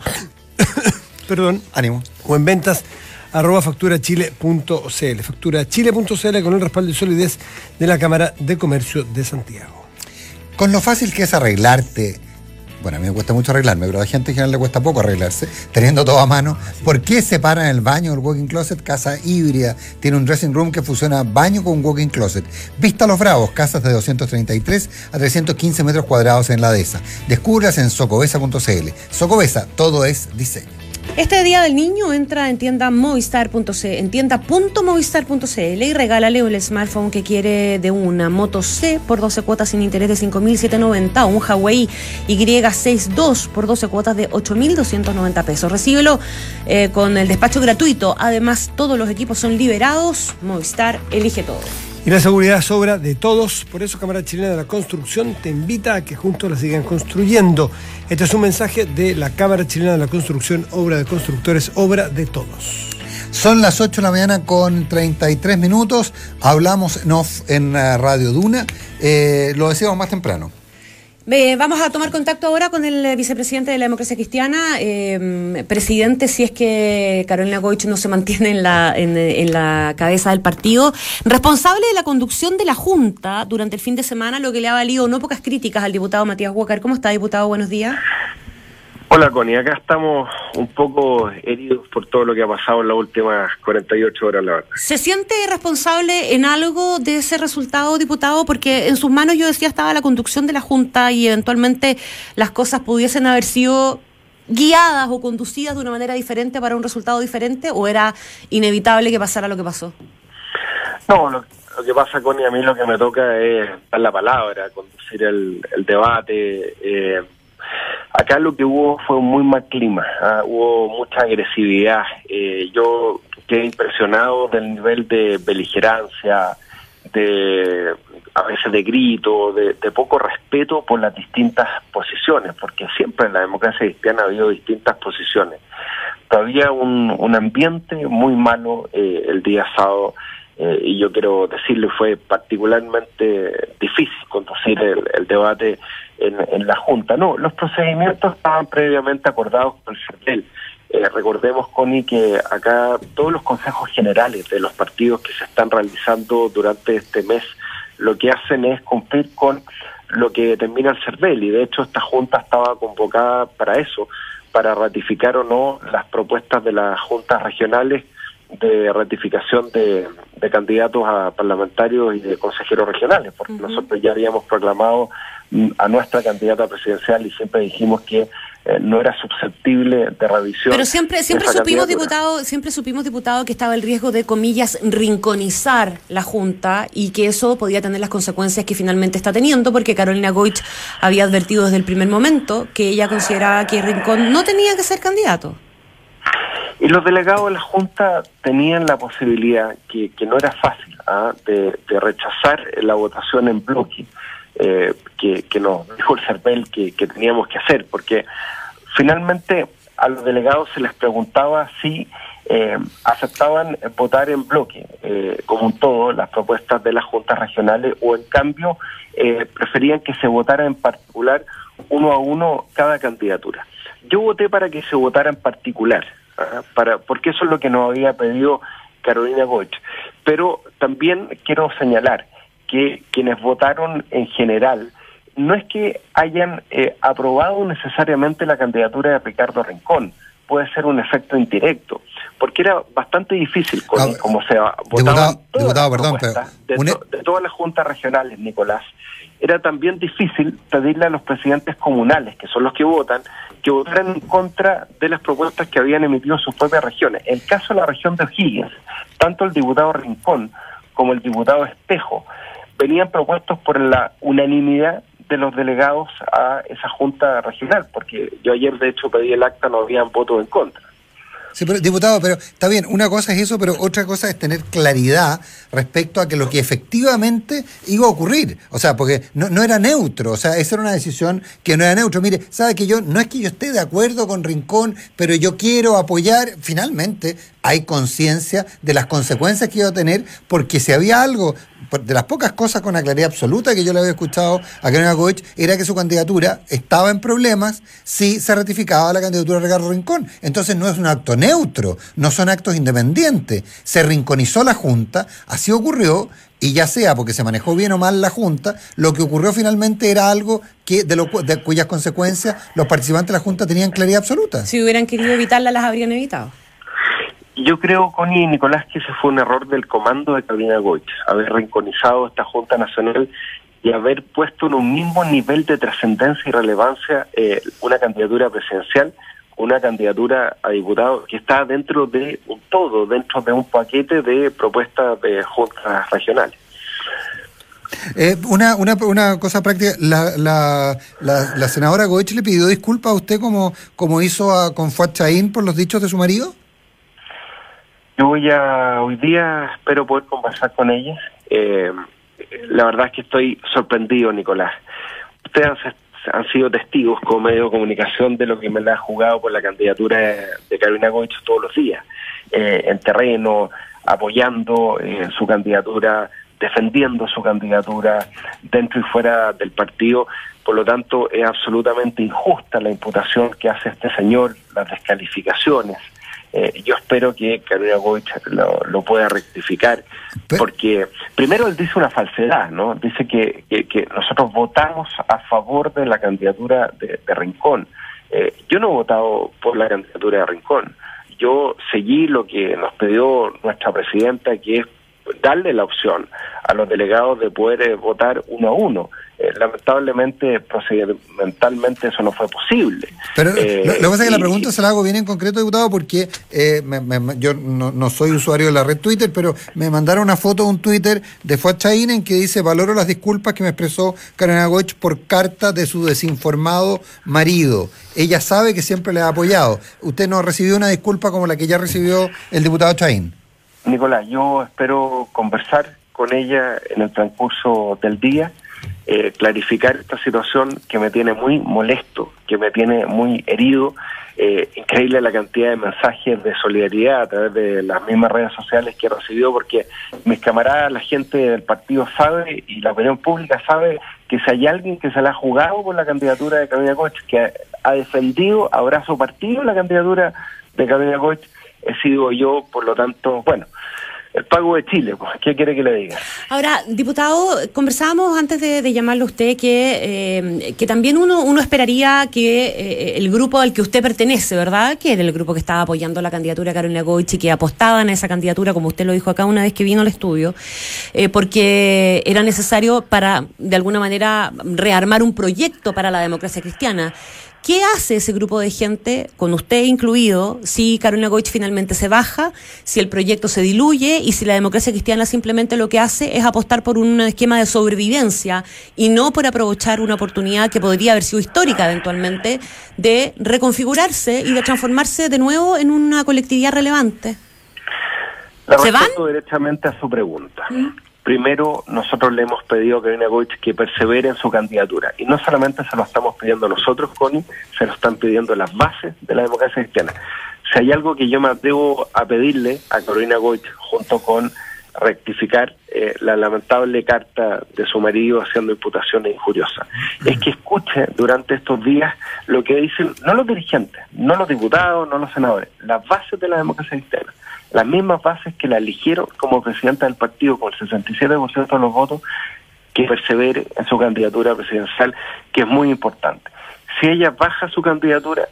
Perdón. Ánimo. O en ventas arroba factura chile punto c l. factura chile punto c l con el respaldo y solidez de la Cámara de Comercio de Santiago. Con lo fácil que es arreglarte, bueno, a mí me cuesta mucho arreglarme, pero a la gente en general le cuesta poco arreglarse, teniendo todo a mano. ¿Por qué separan el baño del walk-in closet? Casa híbrida, tiene un dressing room que fusiona baño con walk-in closet. Vista Los Bravos, casas de doscientos treinta y tres a trescientos quince metros cuadrados en la dehesa. Descúbrelas en socobesa punto c l. Socobesa, todo es diseño. Este Día del Niño entra en tienda movistar punto c l, en tienda punto movistar punto c l y regálale el smartphone que quiere de una. Moto C por doce cuotas sin interés de cinco mil setecientos noventa, o un Huawei Y sesenta y dos por doce cuotas de ocho mil doscientos noventa pesos. Recíbelo eh, con el despacho gratuito. Además, todos los equipos son liberados. Movistar elige todo. Y la seguridad es obra de todos, por eso Cámara Chilena de la Construcción te invita a que juntos la sigan construyendo. Este es un mensaje de la Cámara Chilena de la Construcción, obra de constructores, obra de todos. Son las ocho de la mañana con treinta y tres minutos, hablamos en off en Radio Duna, eh, lo decíamos más temprano. Eh, vamos a tomar contacto ahora con el vicepresidente de la Democracia Cristiana, eh, presidente, si es que Carolina Goich no se mantiene en la, en, en la cabeza del partido, responsable de la conducción de la Junta durante el fin de semana, lo que le ha valido no pocas críticas al diputado Matías Walker. ¿Cómo está, diputado? Buenos días. Hola, Connie. Acá estamos un poco heridos por todo lo que ha pasado en las últimas cuarenta y ocho horas, la verdad. ¿Se siente responsable en algo de ese resultado, diputado? Porque en sus manos, yo decía, estaba la conducción de la Junta y eventualmente las cosas pudiesen haber sido guiadas o conducidas de una manera diferente para un resultado diferente, ¿o era inevitable que pasara lo que pasó? No, lo, lo que pasa, Connie, a mí lo que me toca es dar la palabra, conducir el, el debate. Eh, Acá lo que hubo fue un muy mal clima, ¿eh? Hubo mucha agresividad. Eh, yo quedé impresionado del nivel de beligerancia, de a veces de grito, de, de poco respeto por las distintas posiciones, porque siempre en la democracia cristiana ha habido distintas posiciones. Todavía un, un ambiente muy malo eh, el día sábado. Eh, y yo quiero decirle, fue particularmente difícil conducir el, el debate en, en la Junta. No, los procedimientos estaban previamente acordados con el CERVEL. Eh, recordemos, Connie, que acá todos los consejos generales de los partidos que se están realizando durante este mes, lo que hacen es cumplir con lo que determina el CERVEL, y de hecho esta Junta estaba convocada para eso, para ratificar o no las propuestas de las juntas regionales de ratificación de, de candidatos a parlamentarios y de consejeros regionales, porque uh-huh. nosotros ya habíamos proclamado a nuestra candidata presidencial y siempre dijimos que eh, no era susceptible de revisión. Pero siempre siempre supimos, diputado, siempre supimos, diputado, que estaba el riesgo de, comillas, rinconizar la Junta y que eso podía tener las consecuencias que finalmente está teniendo, porque Carolina Goich había advertido desde el primer momento que ella consideraba que Rincón no tenía que ser candidato. Y los delegados de la Junta tenían la posibilidad, que, que no era fácil, ¿ah? de, de rechazar la votación en bloque, eh, que, que nos dijo el CERVEL que, que teníamos que hacer, porque finalmente a los delegados se les preguntaba si eh, aceptaban votar en bloque, eh, como un todo, las propuestas de las juntas regionales, o en cambio eh, preferían que se votara en particular uno a uno cada candidatura. Yo voté para que se votara en particular, para porque eso es lo que nos había pedido Carolina Goich, pero también quiero señalar que quienes votaron en general no es que hayan eh, aprobado necesariamente la candidatura de Ricardo Rincón, puede ser un efecto indirecto, porque era bastante difícil, con, Ah, como se diputado- votaban todas diputado, las perdón, propuestas pero de, un- to- de todas las juntas regionales, Nicolás, era también difícil pedirle a los presidentes comunales, que son los que votan, que votaran en contra de las propuestas que habían emitido sus propias regiones. El caso de la región de O'Higgins, tanto el diputado Rincón como el diputado Espejo venían propuestos por la unanimidad de los delegados a esa junta regional, porque yo ayer de hecho pedí el acta, no habían votos en contra. Sí, pero, diputado, pero está bien, una cosa es eso, pero otra cosa es tener claridad respecto a que lo que efectivamente iba a ocurrir. O sea, porque no, no era neutro, o sea, esa era una decisión que no era neutro. Mire, sabe que yo, no es que yo esté de acuerdo con Rincón, pero yo quiero apoyar, finalmente hay conciencia de las consecuencias que iba a tener, porque si había algo, de las pocas cosas con la claridad absoluta que yo le había escuchado a Carolina Goich, era que su candidatura estaba en problemas si se ratificaba la candidatura de Ricardo Rincón. Entonces no es un acto neutro, no son actos independientes. Se rinconizó la Junta, así ocurrió, y ya sea porque se manejó bien o mal la Junta, lo que ocurrió finalmente era algo que de, lo, de cuyas consecuencias los participantes de la Junta tenían claridad absoluta. Si hubieran querido evitarla, las habrían evitado. Yo creo, Connie y Nicolás, que ese fue un error del comando de Carolina Goich, haber rinconizado esta Junta Nacional y haber puesto en un mismo nivel de trascendencia y relevancia eh, una candidatura presidencial, una candidatura a diputado que está dentro de un todo, dentro de un paquete de propuestas de juntas regionales. Eh, una, una, una cosa práctica, la, la, la, la senadora Goich le pidió disculpas a usted como, como hizo a, con Fuad Chaín por los dichos de su marido. Yo voy a, hoy día espero poder conversar con ella. Eh, la verdad es que estoy sorprendido, Nicolás. Ustedes han, han sido testigos como medio de comunicación de lo que me la ha jugado por la candidatura de, de Carolina Goich todos los días, eh, en terreno, apoyando eh, su candidatura, defendiendo su candidatura dentro y fuera del partido. Por lo tanto, es absolutamente injusta la imputación que hace este señor, las descalificaciones. Eh, yo espero que Carolina Goich lo, lo pueda rectificar, porque primero él dice una falsedad, ¿no? Dice que, que, que nosotros votamos a favor de la candidatura de, de Rincón. Eh, yo no he votado por la candidatura de Rincón. Yo seguí lo que nos pidió nuestra presidenta, que es darle la opción a los delegados de poder eh, votar uno a uno. Eh, lamentablemente, procedimentalmente, eso no fue posible. Pero eh, lo, lo que pasa es que y, la pregunta se la hago bien en concreto, diputado, porque eh, me, me, yo no, no soy usuario de la red Twitter, pero me mandaron una foto de un Twitter de Fuad Chaín en que dice: valoro las disculpas que me expresó Carolina Goich por carta de su desinformado marido. Ella sabe que siempre le ha apoyado. ¿Usted no recibió una disculpa como la que ya recibió el diputado Chaín? Nicolás, yo espero conversar con ella en el transcurso del día, eh, clarificar esta situación que me tiene muy molesto, que me tiene muy herido. Eh, increíble la cantidad de mensajes de solidaridad a través de las mismas redes sociales que he recibido, porque mis camaradas, la gente del partido sabe y la opinión pública sabe que si hay alguien que se la ha jugado por la candidatura de Carolina Goich, que ha defendido a brazo partido la candidatura de Carolina Goich, he sido yo. Por lo tanto, bueno, el pago de Chile, pues, ¿qué quiere que le diga? Ahora, diputado, conversábamos antes de, de llamarlo a usted que, eh, que también uno, uno esperaría que eh, el grupo al que usted pertenece, ¿verdad?, que era el grupo que estaba apoyando la candidatura de Carolina Goich y que apostaban a esa candidatura, como usted lo dijo acá una vez que vino al estudio, eh, porque era necesario para, de alguna manera, rearmar un proyecto para la democracia cristiana. ¿Qué hace ese grupo de gente, con usted incluido, si Carolina Goich finalmente se baja, si el proyecto se diluye y si la democracia cristiana simplemente lo que hace es apostar por un esquema de sobrevivencia y no por aprovechar una oportunidad que podría haber sido histórica eventualmente de reconfigurarse y de transformarse de nuevo en una colectividad relevante? La ¿Se van? respondo directamente a su pregunta. ¿Mm? Primero, nosotros le hemos pedido a Carolina Goich que persevere en su candidatura. Y no solamente se lo estamos pidiendo nosotros, Connie, se lo están pidiendo las bases de la democracia cristiana. Si hay algo que yo me atrevo a pedirle a Carolina Goich, junto con rectificar eh, la lamentable carta de su marido haciendo imputaciones injuriosas, es que escuche durante estos días lo que dicen, no los dirigentes, no los diputados, no los senadores, las bases de la democracia cristiana. Las mismas bases que la eligieron como presidenta del partido con el sesenta y siete por ciento de los votos, que persevere en su candidatura presidencial, que es muy importante. Si ella baja su candidatura,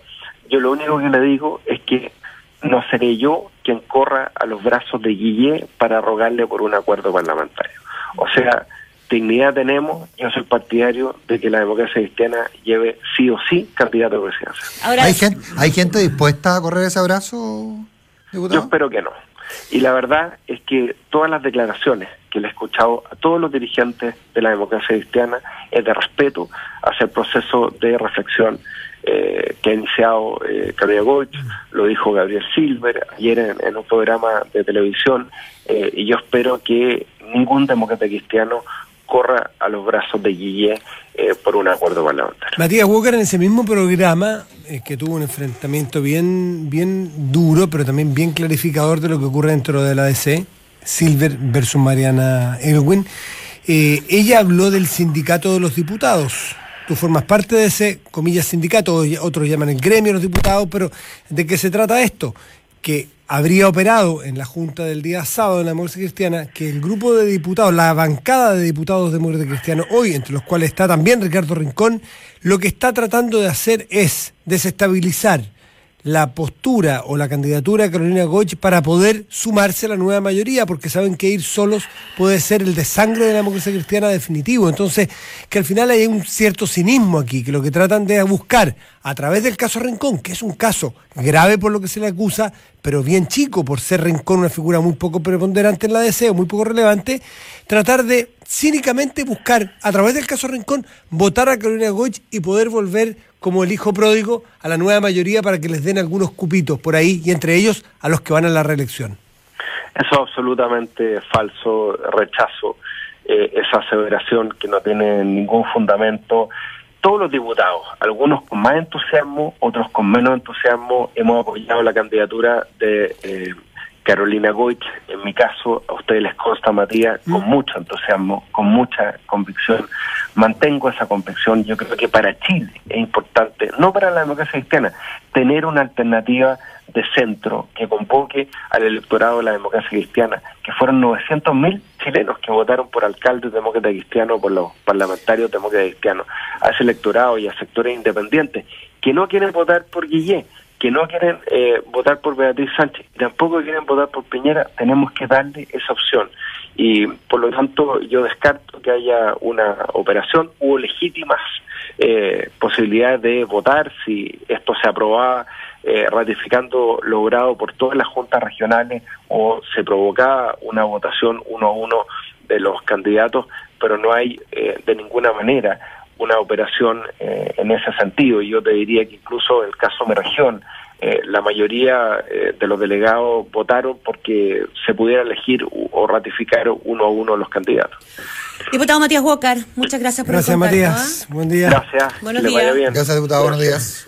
yo lo único que le digo es que no seré yo quien corra a los brazos de Guillé para rogarle por un acuerdo parlamentario. O sea, dignidad tenemos, yo soy partidario de que la democracia cristiana lleve sí o sí candidato a presidencia. Ahora, ¿Hay gente, ¿Hay gente dispuesta a correr ese abrazo, diputado? Yo espero que no. Y la verdad es que todas las declaraciones que le he escuchado a todos los dirigentes de la democracia cristiana es de respeto hacia el proceso de reflexión eh, que ha iniciado eh, Carolina Goich, lo dijo Gabriel Silver ayer en, en un programa de televisión, eh, y yo espero que ningún demócrata cristiano corra a los brazos de Guillé eh, por un acuerdo parlamentario. Matías Walker, en ese mismo programa, eh, que tuvo un enfrentamiento bien, bien duro, pero también bien clarificador de lo que ocurre dentro de la A D C, Silver versus Mariana Elwin, eh, ella habló del sindicato de los diputados. Tú formas parte de ese, comillas, sindicato, otros llaman el gremio de los diputados, pero ¿de qué se trata esto? Que habría operado en la Junta del día sábado en la Democracia Cristiana, que el grupo de diputados, la bancada de diputados de Democracia Cristiana hoy, entre los cuales está también Ricardo Rincón, lo que está tratando de hacer es desestabilizar la postura o la candidatura de Carolina Goich para poder sumarse a la nueva mayoría, porque saben que ir solos puede ser el desangre de la democracia cristiana definitivo. Entonces, que al final hay un cierto cinismo aquí, que lo que tratan de buscar a través del caso Rincón, que es un caso grave por lo que se le acusa, pero bien chico por ser Rincón una figura muy poco preponderante en la D C o muy poco relevante, tratar de cínicamente buscar a través del caso Rincón votar a Carolina Goich y poder volver como el hijo pródigo a la nueva mayoría para que les den algunos cupitos por ahí, y entre ellos a los que van a la reelección. Eso es absolutamente falso, rechazo eh, esa aseveración que no tiene ningún fundamento. Todos los diputados, algunos con más entusiasmo, otros con menos entusiasmo, hemos apoyado la candidatura de eh, Carolina Goich. En mi caso, a ustedes les consta, Matías, con mucho entusiasmo, con mucha convicción. Mantengo esa convicción. Yo creo que para Chile es importante, no para la democracia cristiana, tener una alternativa de centro que convoque al electorado de la democracia cristiana, que fueron novecientos mil chilenos que votaron por alcaldes demócratas cristianos, por los parlamentarios demócratas cristianos, a ese electorado y a sectores independientes que no quieren votar por Guillé, que no quieren eh, votar por Beatriz Sánchez, y tampoco quieren votar por Piñera. Tenemos que darle esa opción. Y por lo tanto yo descarto que haya una operación. Hubo legítimas eh, posibilidades de votar si esto se aprobaba eh, ratificando logrado por todas las juntas regionales, o se provocaba una votación uno a uno de los candidatos, pero no hay eh, de ninguna manera una operación eh, en ese sentido. Y yo te diría que incluso el caso Mi Región, eh, la mayoría eh, de los delegados votaron porque se pudiera elegir o ratificar uno a uno los candidatos. Diputado Matías Walker, muchas gracias por gracias, el contacto. Gracias, Matías. ¿eh? Buen día. Gracias. Buenos que días. le vaya bien. Gracias, diputado. Buenos días.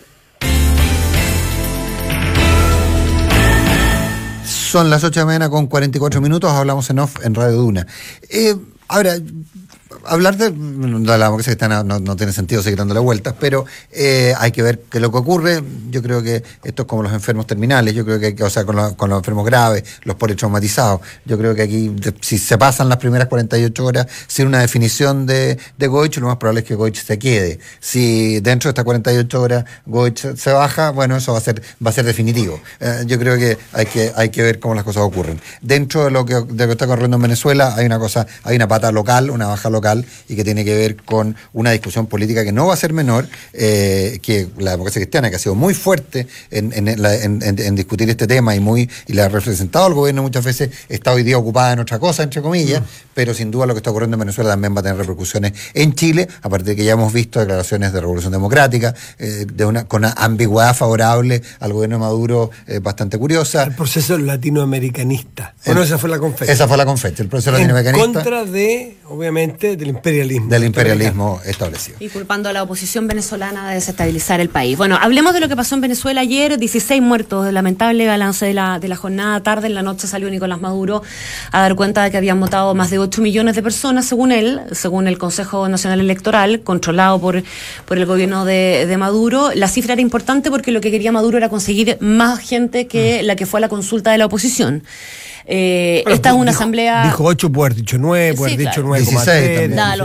Son las ocho de la mañana con cuarenta y cuatro minutos, hablamos en off en Radio Duna. Eh, ahora, hablar de, de la democracia cristiana no, no tiene sentido seguir dándole vueltas, pero eh, hay que ver qué es lo que ocurre. Yo creo que esto es como los enfermos terminales, yo creo que, hay que o sea, con, lo, con los enfermos graves, los politraumatizados, yo creo que aquí, de, si se pasan las primeras cuarenta y ocho horas sin una definición de, de Goich, lo más probable es que Goich se quede. Si dentro de estas cuarenta y ocho horas Goich se baja, bueno, eso va a ser va a ser definitivo. Eh, yo creo que hay que hay que ver cómo las cosas ocurren. Dentro de lo que, de lo que está ocurriendo en Venezuela hay una cosa, hay una pata local, una baja local, y que tiene que ver con una discusión política que no va a ser menor, eh, que la democracia cristiana, que ha sido muy fuerte en, en, la, en, en, en discutir este tema y muy y la ha representado al gobierno muchas veces, está hoy día ocupada en otra cosa, entre comillas, mm. pero sin duda lo que está ocurriendo en Venezuela también va a tener repercusiones en Chile, aparte de que ya hemos visto declaraciones de Revolución Democrática, eh, de una con una ambigüedad favorable al gobierno de Maduro, eh, bastante curiosa. El proceso latinoamericanista. Bueno, el, esa fue la conferencia. Esa fue la conferencia, el proceso latinoamericanista. En contra de, obviamente, del imperialismo. Del imperialismo establecido. Y culpando a la oposición venezolana de desestabilizar el país. Bueno, hablemos de lo que pasó en Venezuela ayer, dieciséis muertos, el lamentable balance de la, de la jornada. Tarde en la noche salió Nicolás Maduro a dar cuenta de que habían votado más de ocho millones de personas, según él, según el Consejo Nacional Electoral, controlado por, por el gobierno de, de Maduro. La cifra era importante porque lo que quería Maduro era conseguir más gente que mm. la que fue a la consulta de la oposición. Eh, bueno, esta es una dijo, asamblea... Dijo ocho, puede haber dicho nueve, puede haber sí, dicho claro. nueve coma tres. Nada, lo mismo.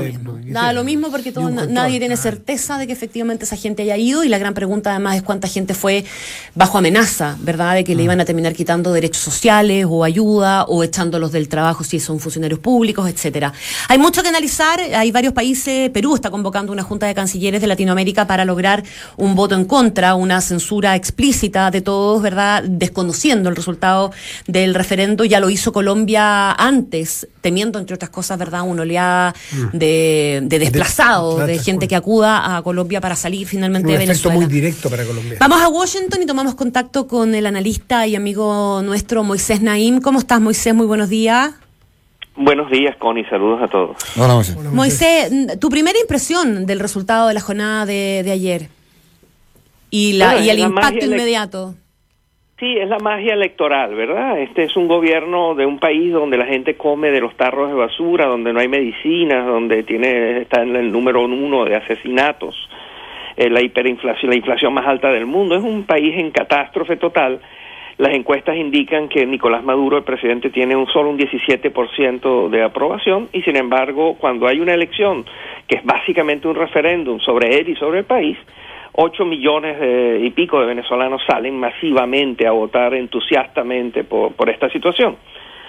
Da lo mismo porque todo, na, nadie tiene certeza de que efectivamente esa gente haya ido, y la gran pregunta además es cuánta gente fue bajo amenaza, ¿verdad? De que mm. le iban a terminar quitando derechos sociales o ayuda o echándolos del trabajo si son funcionarios públicos, etcétera. Hay mucho que analizar, hay varios países. Perú está convocando una junta de cancilleres de Latinoamérica para lograr un voto en contra, una censura explícita de todos, ¿verdad? Desconociendo el resultado del referendo. Ya lo hizo Colombia antes, temiendo, entre otras cosas, ¿verdad?, una oleada mm. de, de desplazados, de, de gente que acuda a Colombia para salir finalmente de Venezuela. Un efecto muy directo para Colombia. Vamos a Washington y tomamos contacto con el analista y amigo nuestro Moisés Naim. ¿Cómo estás, Moisés? Muy buenos días. Buenos días, Connie. Saludos a todos. Hola, Moisés. Hola, Moisés. Moisés, tu primera impresión del resultado de la jornada de, de ayer y, la, bueno, y el impacto inmediato. Sí, es la magia electoral, ¿verdad? Este es un gobierno de un país donde la gente come de los tarros de basura, donde no hay medicinas, donde tiene está en el número uno de asesinatos, eh, la hiperinflación, la inflación más alta del mundo. Es un país en catástrofe total. Las encuestas indican que Nicolás Maduro, el presidente, tiene un solo un diecisiete por ciento de aprobación, y sin embargo, cuando hay una elección, que es básicamente un referéndum sobre él y sobre el país, ocho millones de, y pico de venezolanos salen masivamente a votar entusiastamente por, por esta situación.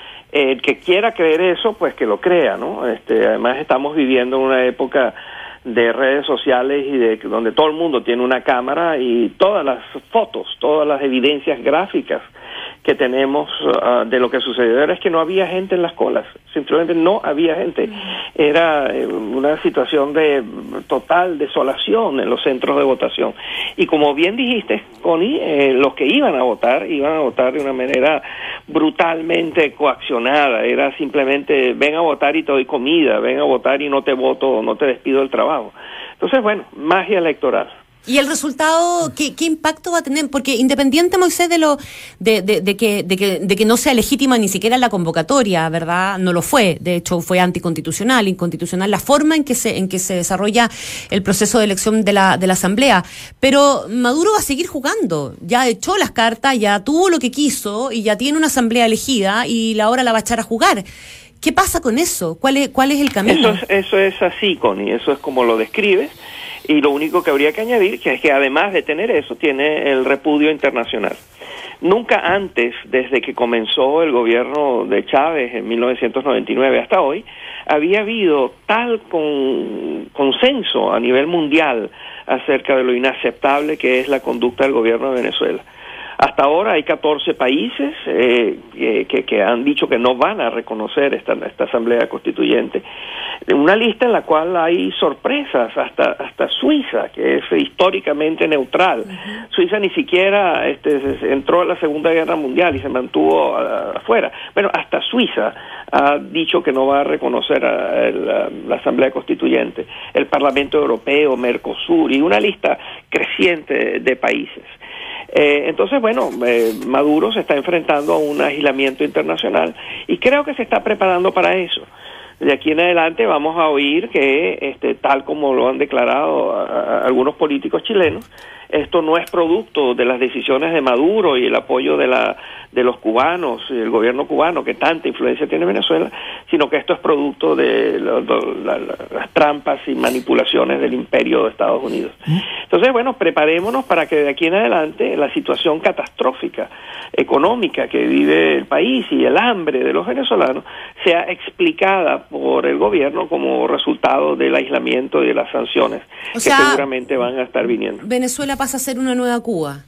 El que quiera creer eso, pues que lo crea, ¿no? Este, además estamos viviendo una época de redes sociales y de donde todo el mundo tiene una cámara, y todas las fotos, todas las evidencias gráficas que tenemos uh, de lo que sucedió era es que no había gente en las colas, simplemente no había gente. Era eh, una situación de total desolación en los centros de votación. Y como bien dijiste, Connie, eh, los que iban a votar, iban a votar de una manera brutalmente coaccionada. Era simplemente, ven a votar y te doy comida, ven a votar y no te voto, no te despido del trabajo. Entonces, bueno, magia electoral. ¿Y el resultado, qué, qué impacto va a tener? Porque independiente, Moisés, de lo de, de, de, que, de, que, de que no sea legítima ni siquiera la convocatoria, ¿verdad? No lo fue. De hecho, fue anticonstitucional, inconstitucional la forma en que se en que se desarrolla el proceso de elección de la, de la Asamblea. Pero Maduro va a seguir jugando. Ya echó las cartas, ya tuvo lo que quiso y ya tiene una Asamblea elegida y la hora la va a echar a jugar. ¿Qué pasa con eso? ¿Cuál es, cuál es el camino? Eso es, eso es así, Connie. Eso es como lo describes. Y lo único que habría que añadir que es que además de tener eso, tiene el repudio internacional. Nunca antes, desde que comenzó el gobierno de Chávez en mil novecientos noventa y nueve hasta hoy, había habido tal con, consenso a nivel mundial acerca de lo inaceptable que es la conducta del gobierno de Venezuela. Hasta ahora hay catorce países eh, que, que han dicho que no van a reconocer esta, esta Asamblea Constituyente. Una lista en la cual hay sorpresas, hasta hasta Suiza, que es históricamente neutral. Uh-huh. Suiza ni siquiera este, entró a la Segunda Guerra Mundial y se mantuvo uh, afuera. Bueno, hasta Suiza ha dicho que no va a reconocer a, a la, la Asamblea Constituyente. El Parlamento Europeo, Mercosur y una lista creciente de países. Eh, entonces, bueno, eh, Maduro se está enfrentando a un aislamiento internacional y creo que se está preparando para eso. De aquí en adelante vamos a oír que, este, tal como lo han declarado a, a algunos políticos chilenos, esto no es producto de las decisiones de Maduro y el apoyo de la de los cubanos y el gobierno cubano, que tanta influencia tiene en Venezuela, sino que esto es producto de lo, lo, la, la, las trampas y manipulaciones del imperio de Estados Unidos. Entonces, bueno, preparémonos para que de aquí en adelante la situación catastrófica económica que vive el país y el hambre de los venezolanos sea explicada por el gobierno como resultado del aislamiento y de las sanciones o que sea, seguramente van a estar viniendo. Venezuela pasa a ser una nueva Cuba.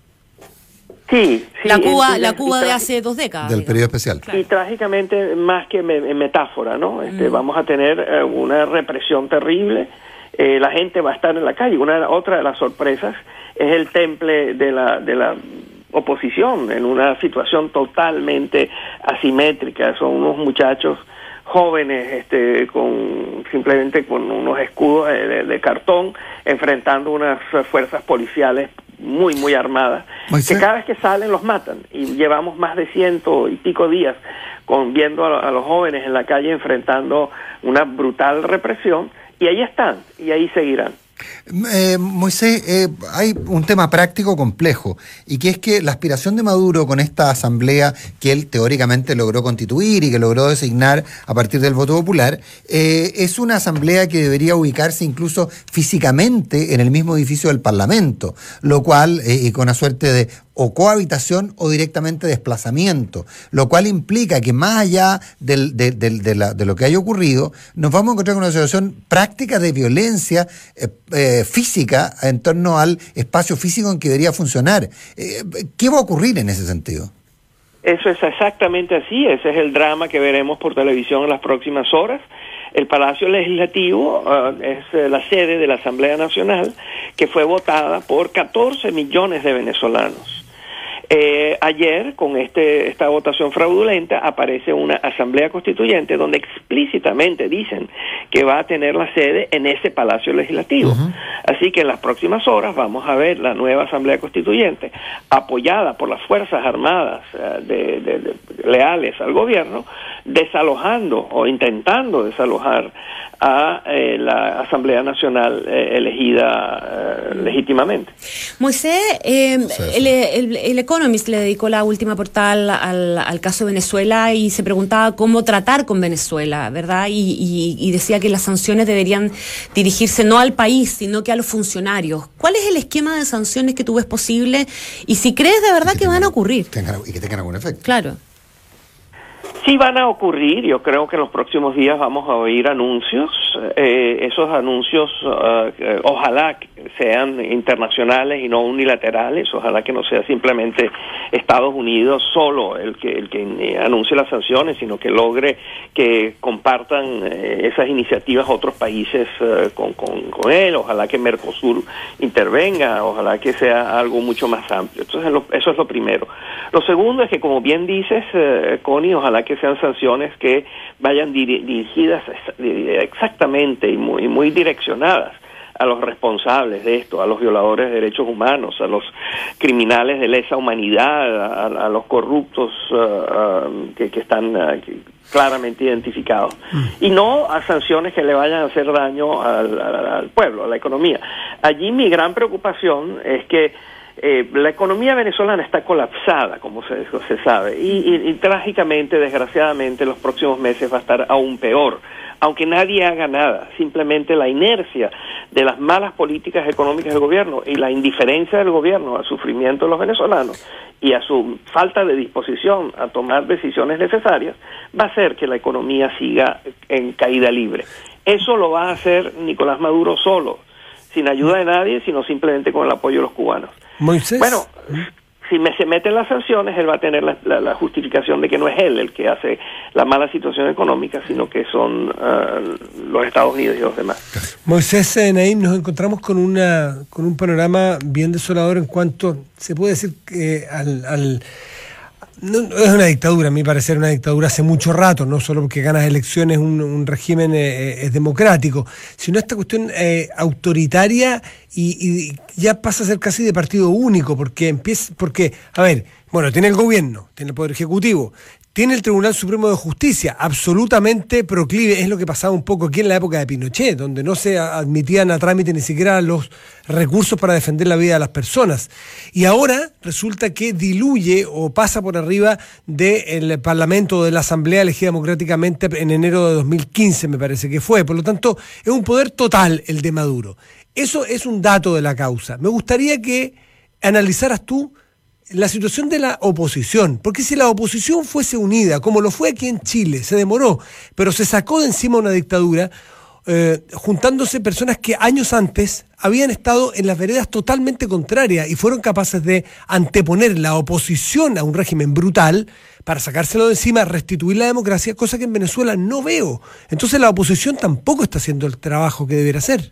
Sí, sí, la Cuba, es, la Cuba de hace dos décadas. Del periodo especial. Claro. Y trágicamente, más que me, metáfora, ¿no? Este, mm. Vamos a tener eh, una represión terrible, eh, la gente va a estar en la calle. Una otra de las sorpresas es el temple de la de la oposición, en una situación totalmente asimétrica. Son unos muchachos jóvenes, este, con simplemente con unos escudos de, de, de cartón, enfrentando unas fuerzas policiales muy, muy armadas, Moisés, que cada vez que salen los matan, y llevamos más de ciento y pico días con viendo a, a los jóvenes en la calle enfrentando una brutal represión, y ahí están, y ahí seguirán. Eh, Moisés, eh, hay un tema práctico complejo, y que es que la aspiración de Maduro con esta asamblea que él teóricamente logró constituir y que logró designar a partir del voto popular, eh, es una asamblea que debería ubicarse incluso físicamente en el mismo edificio del Parlamento, lo cual, eh, con una suerte de o cohabitación o directamente desplazamiento, lo cual implica que más allá del, de, de, de, la, de lo que haya ocurrido, nos vamos a encontrar con una situación práctica de violencia eh, eh, física en torno al espacio físico en que debería funcionar. Eh, ¿Qué va a ocurrir en ese sentido? Eso es exactamente así, ese es el drama que veremos por televisión en las próximas horas. El Palacio Legislativo uh, es uh, la sede de la Asamblea Nacional, que fue votada por catorce millones de venezolanos. Eh, ayer, con este esta votación fraudulenta, aparece una asamblea constituyente donde explícitamente dicen que va a tener la sede en ese Palacio Legislativo. Uh-huh. Así que en las próximas horas vamos a ver la nueva asamblea constituyente, apoyada por las Fuerzas Armadas uh, de, de, de, leales al gobierno, desalojando o intentando desalojar a eh, la Asamblea Nacional eh, elegida eh, legítimamente. Moisés, eh, sí, sí. El, el, el Economist le dedicó la última portada al, al caso de Venezuela y se preguntaba cómo tratar con Venezuela, ¿verdad? Y, y, y decía que las sanciones deberían dirigirse no al país, sino que a los funcionarios. ¿Cuál es el esquema de sanciones que tú ves posible y si crees de verdad que, que van a ocurrir? Tengan, y que tengan algún efecto. Claro. Sí van a ocurrir, yo creo que en los próximos días vamos a oír anuncios, eh, esos anuncios uh, eh, ojalá sean internacionales y no unilaterales, ojalá que no sea simplemente Estados Unidos solo el que el que anuncie las sanciones, sino que logre que compartan eh, esas iniciativas otros países uh, con, con, con él, ojalá que Mercosur intervenga, ojalá que sea algo mucho más amplio. Entonces lo, eso es lo primero. Lo segundo es que, como bien dices, eh, Connie, ojalá que sean sanciones que vayan diri- dirigidas exactamente y muy, muy direccionadas a los responsables de esto, a los violadores de derechos humanos, a los criminales de lesa humanidad, a, a los corruptos uh, uh, que, que están uh, que claramente identificados. Mm. Y no a sanciones que le vayan a hacer daño al, al, al pueblo, a la economía. Allí mi gran preocupación es que Eh, la economía venezolana está colapsada, como se, se sabe, y, y, y trágicamente, desgraciadamente, los próximos meses va a estar aún peor, aunque nadie haga nada. Simplemente la inercia de las malas políticas económicas del gobierno y la indiferencia del gobierno al sufrimiento de los venezolanos y a su falta de disposición a tomar decisiones necesarias va a hacer que la economía siga en caída libre. Eso lo va a hacer Nicolás Maduro solo, sin ayuda de nadie, sino simplemente con el apoyo de los cubanos. Moisés. Bueno, si me, se meten las sanciones, él va a tener la, la, la justificación de que no es él el que hace la mala situación económica, sino que son uh, los Estados Unidos y los demás. Moisés, eh, Naim, nos encontramos con una con un panorama bien desolador en cuanto, se puede decir, que al... al No, no es una dictadura, a mi parecer una dictadura hace mucho rato, no solo porque ganas elecciones un, un régimen eh, es democrático, sino esta cuestión eh, autoritaria y, y ya pasa a ser casi de partido único, porque empieza, porque, a ver, bueno, tiene el gobierno, tiene el Poder Ejecutivo, tiene el Tribunal Supremo de Justicia, absolutamente proclive, es lo que pasaba un poco aquí en la época de Pinochet, donde no se admitían a trámite ni siquiera los recursos para defender la vida de las personas. Y ahora resulta que diluye o pasa por arriba del Parlamento o de la Asamblea elegida democráticamente en enero de dos mil quince, me parece que fue. Por lo tanto, es un poder total el de Maduro. Eso es un dato de la causa. Me gustaría que analizaras tú la situación de la oposición, porque si la oposición fuese unida, como lo fue aquí en Chile, se demoró, pero se sacó de encima una dictadura, eh, juntándose personas que años antes habían estado en las veredas totalmente contrarias y fueron capaces de anteponer la oposición a un régimen brutal para sacárselo de encima, restituir la democracia, cosa que en Venezuela no veo. Entonces la oposición tampoco está haciendo el trabajo que debiera hacer.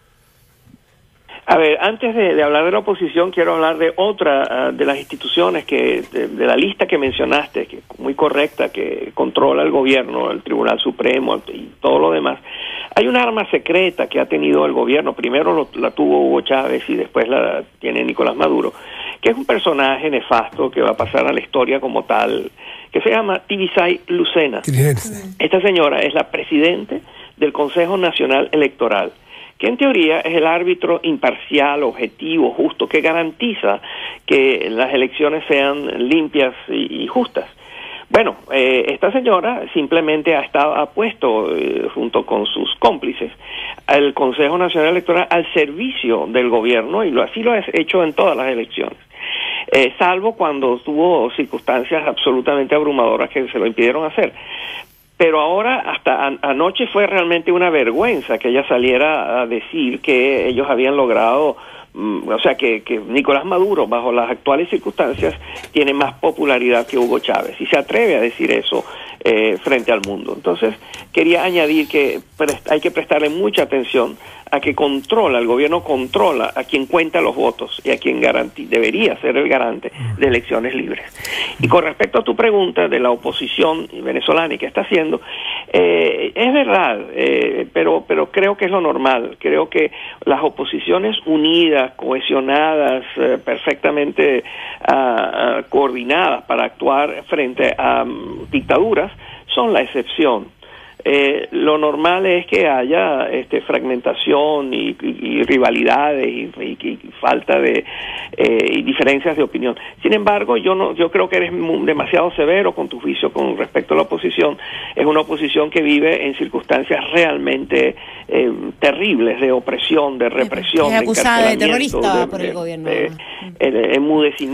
A ver, antes de, de hablar de la oposición, quiero hablar de otra uh, de las instituciones que de, de la lista que mencionaste, que muy correcta, que controla el gobierno, el Tribunal Supremo y todo lo demás. Hay un arma secreta que ha tenido el gobierno, primero lo, la tuvo Hugo Chávez y después la tiene Nicolás Maduro, que es un personaje nefasto que va a pasar a la historia como tal, que se llama Tibisay Lucena. Esta señora es la presidente del Consejo Nacional Electoral, que en teoría es el árbitro imparcial, objetivo, justo, que garantiza que las elecciones sean limpias y, y justas. Bueno, eh, esta señora simplemente ha estado ha puesto, eh, junto con sus cómplices, al Consejo Nacional Electoral al servicio del gobierno, y lo así lo ha hecho en todas las elecciones. Eh, salvo cuando tuvo circunstancias absolutamente abrumadoras que se lo impidieron hacer. Pero ahora, hasta an- anoche fue realmente una vergüenza que ella saliera a decir que ellos habían logrado, mm, o sea, que, que Nicolás Maduro, bajo las actuales circunstancias, tiene más popularidad que Hugo Chávez, y se atreve a decir eso eh, frente al mundo. Entonces, quería añadir que prest- hay que prestarle mucha atención a que controla, el gobierno controla a quien cuenta los votos y a quien garanti- debería ser el garante de elecciones libres. Y con respecto a tu pregunta de la oposición venezolana y qué está haciendo, eh, es verdad, eh, pero, pero creo que es lo normal. Creo que las oposiciones unidas, cohesionadas, eh, perfectamente uh, coordinadas para actuar frente a um, dictaduras, son la excepción. Eh, lo normal es que haya este, fragmentación y, y, y rivalidades y, y, y falta de eh, y diferencias de opinión. Sin embargo, yo no, yo creo que eres muy, demasiado severo con tu juicio con respecto a la oposición. Es una oposición que vive en circunstancias realmente eh, terribles de opresión, de represión, es acusada de de terrorista de, por el de, gobierno. de, de, de enmudecimiento.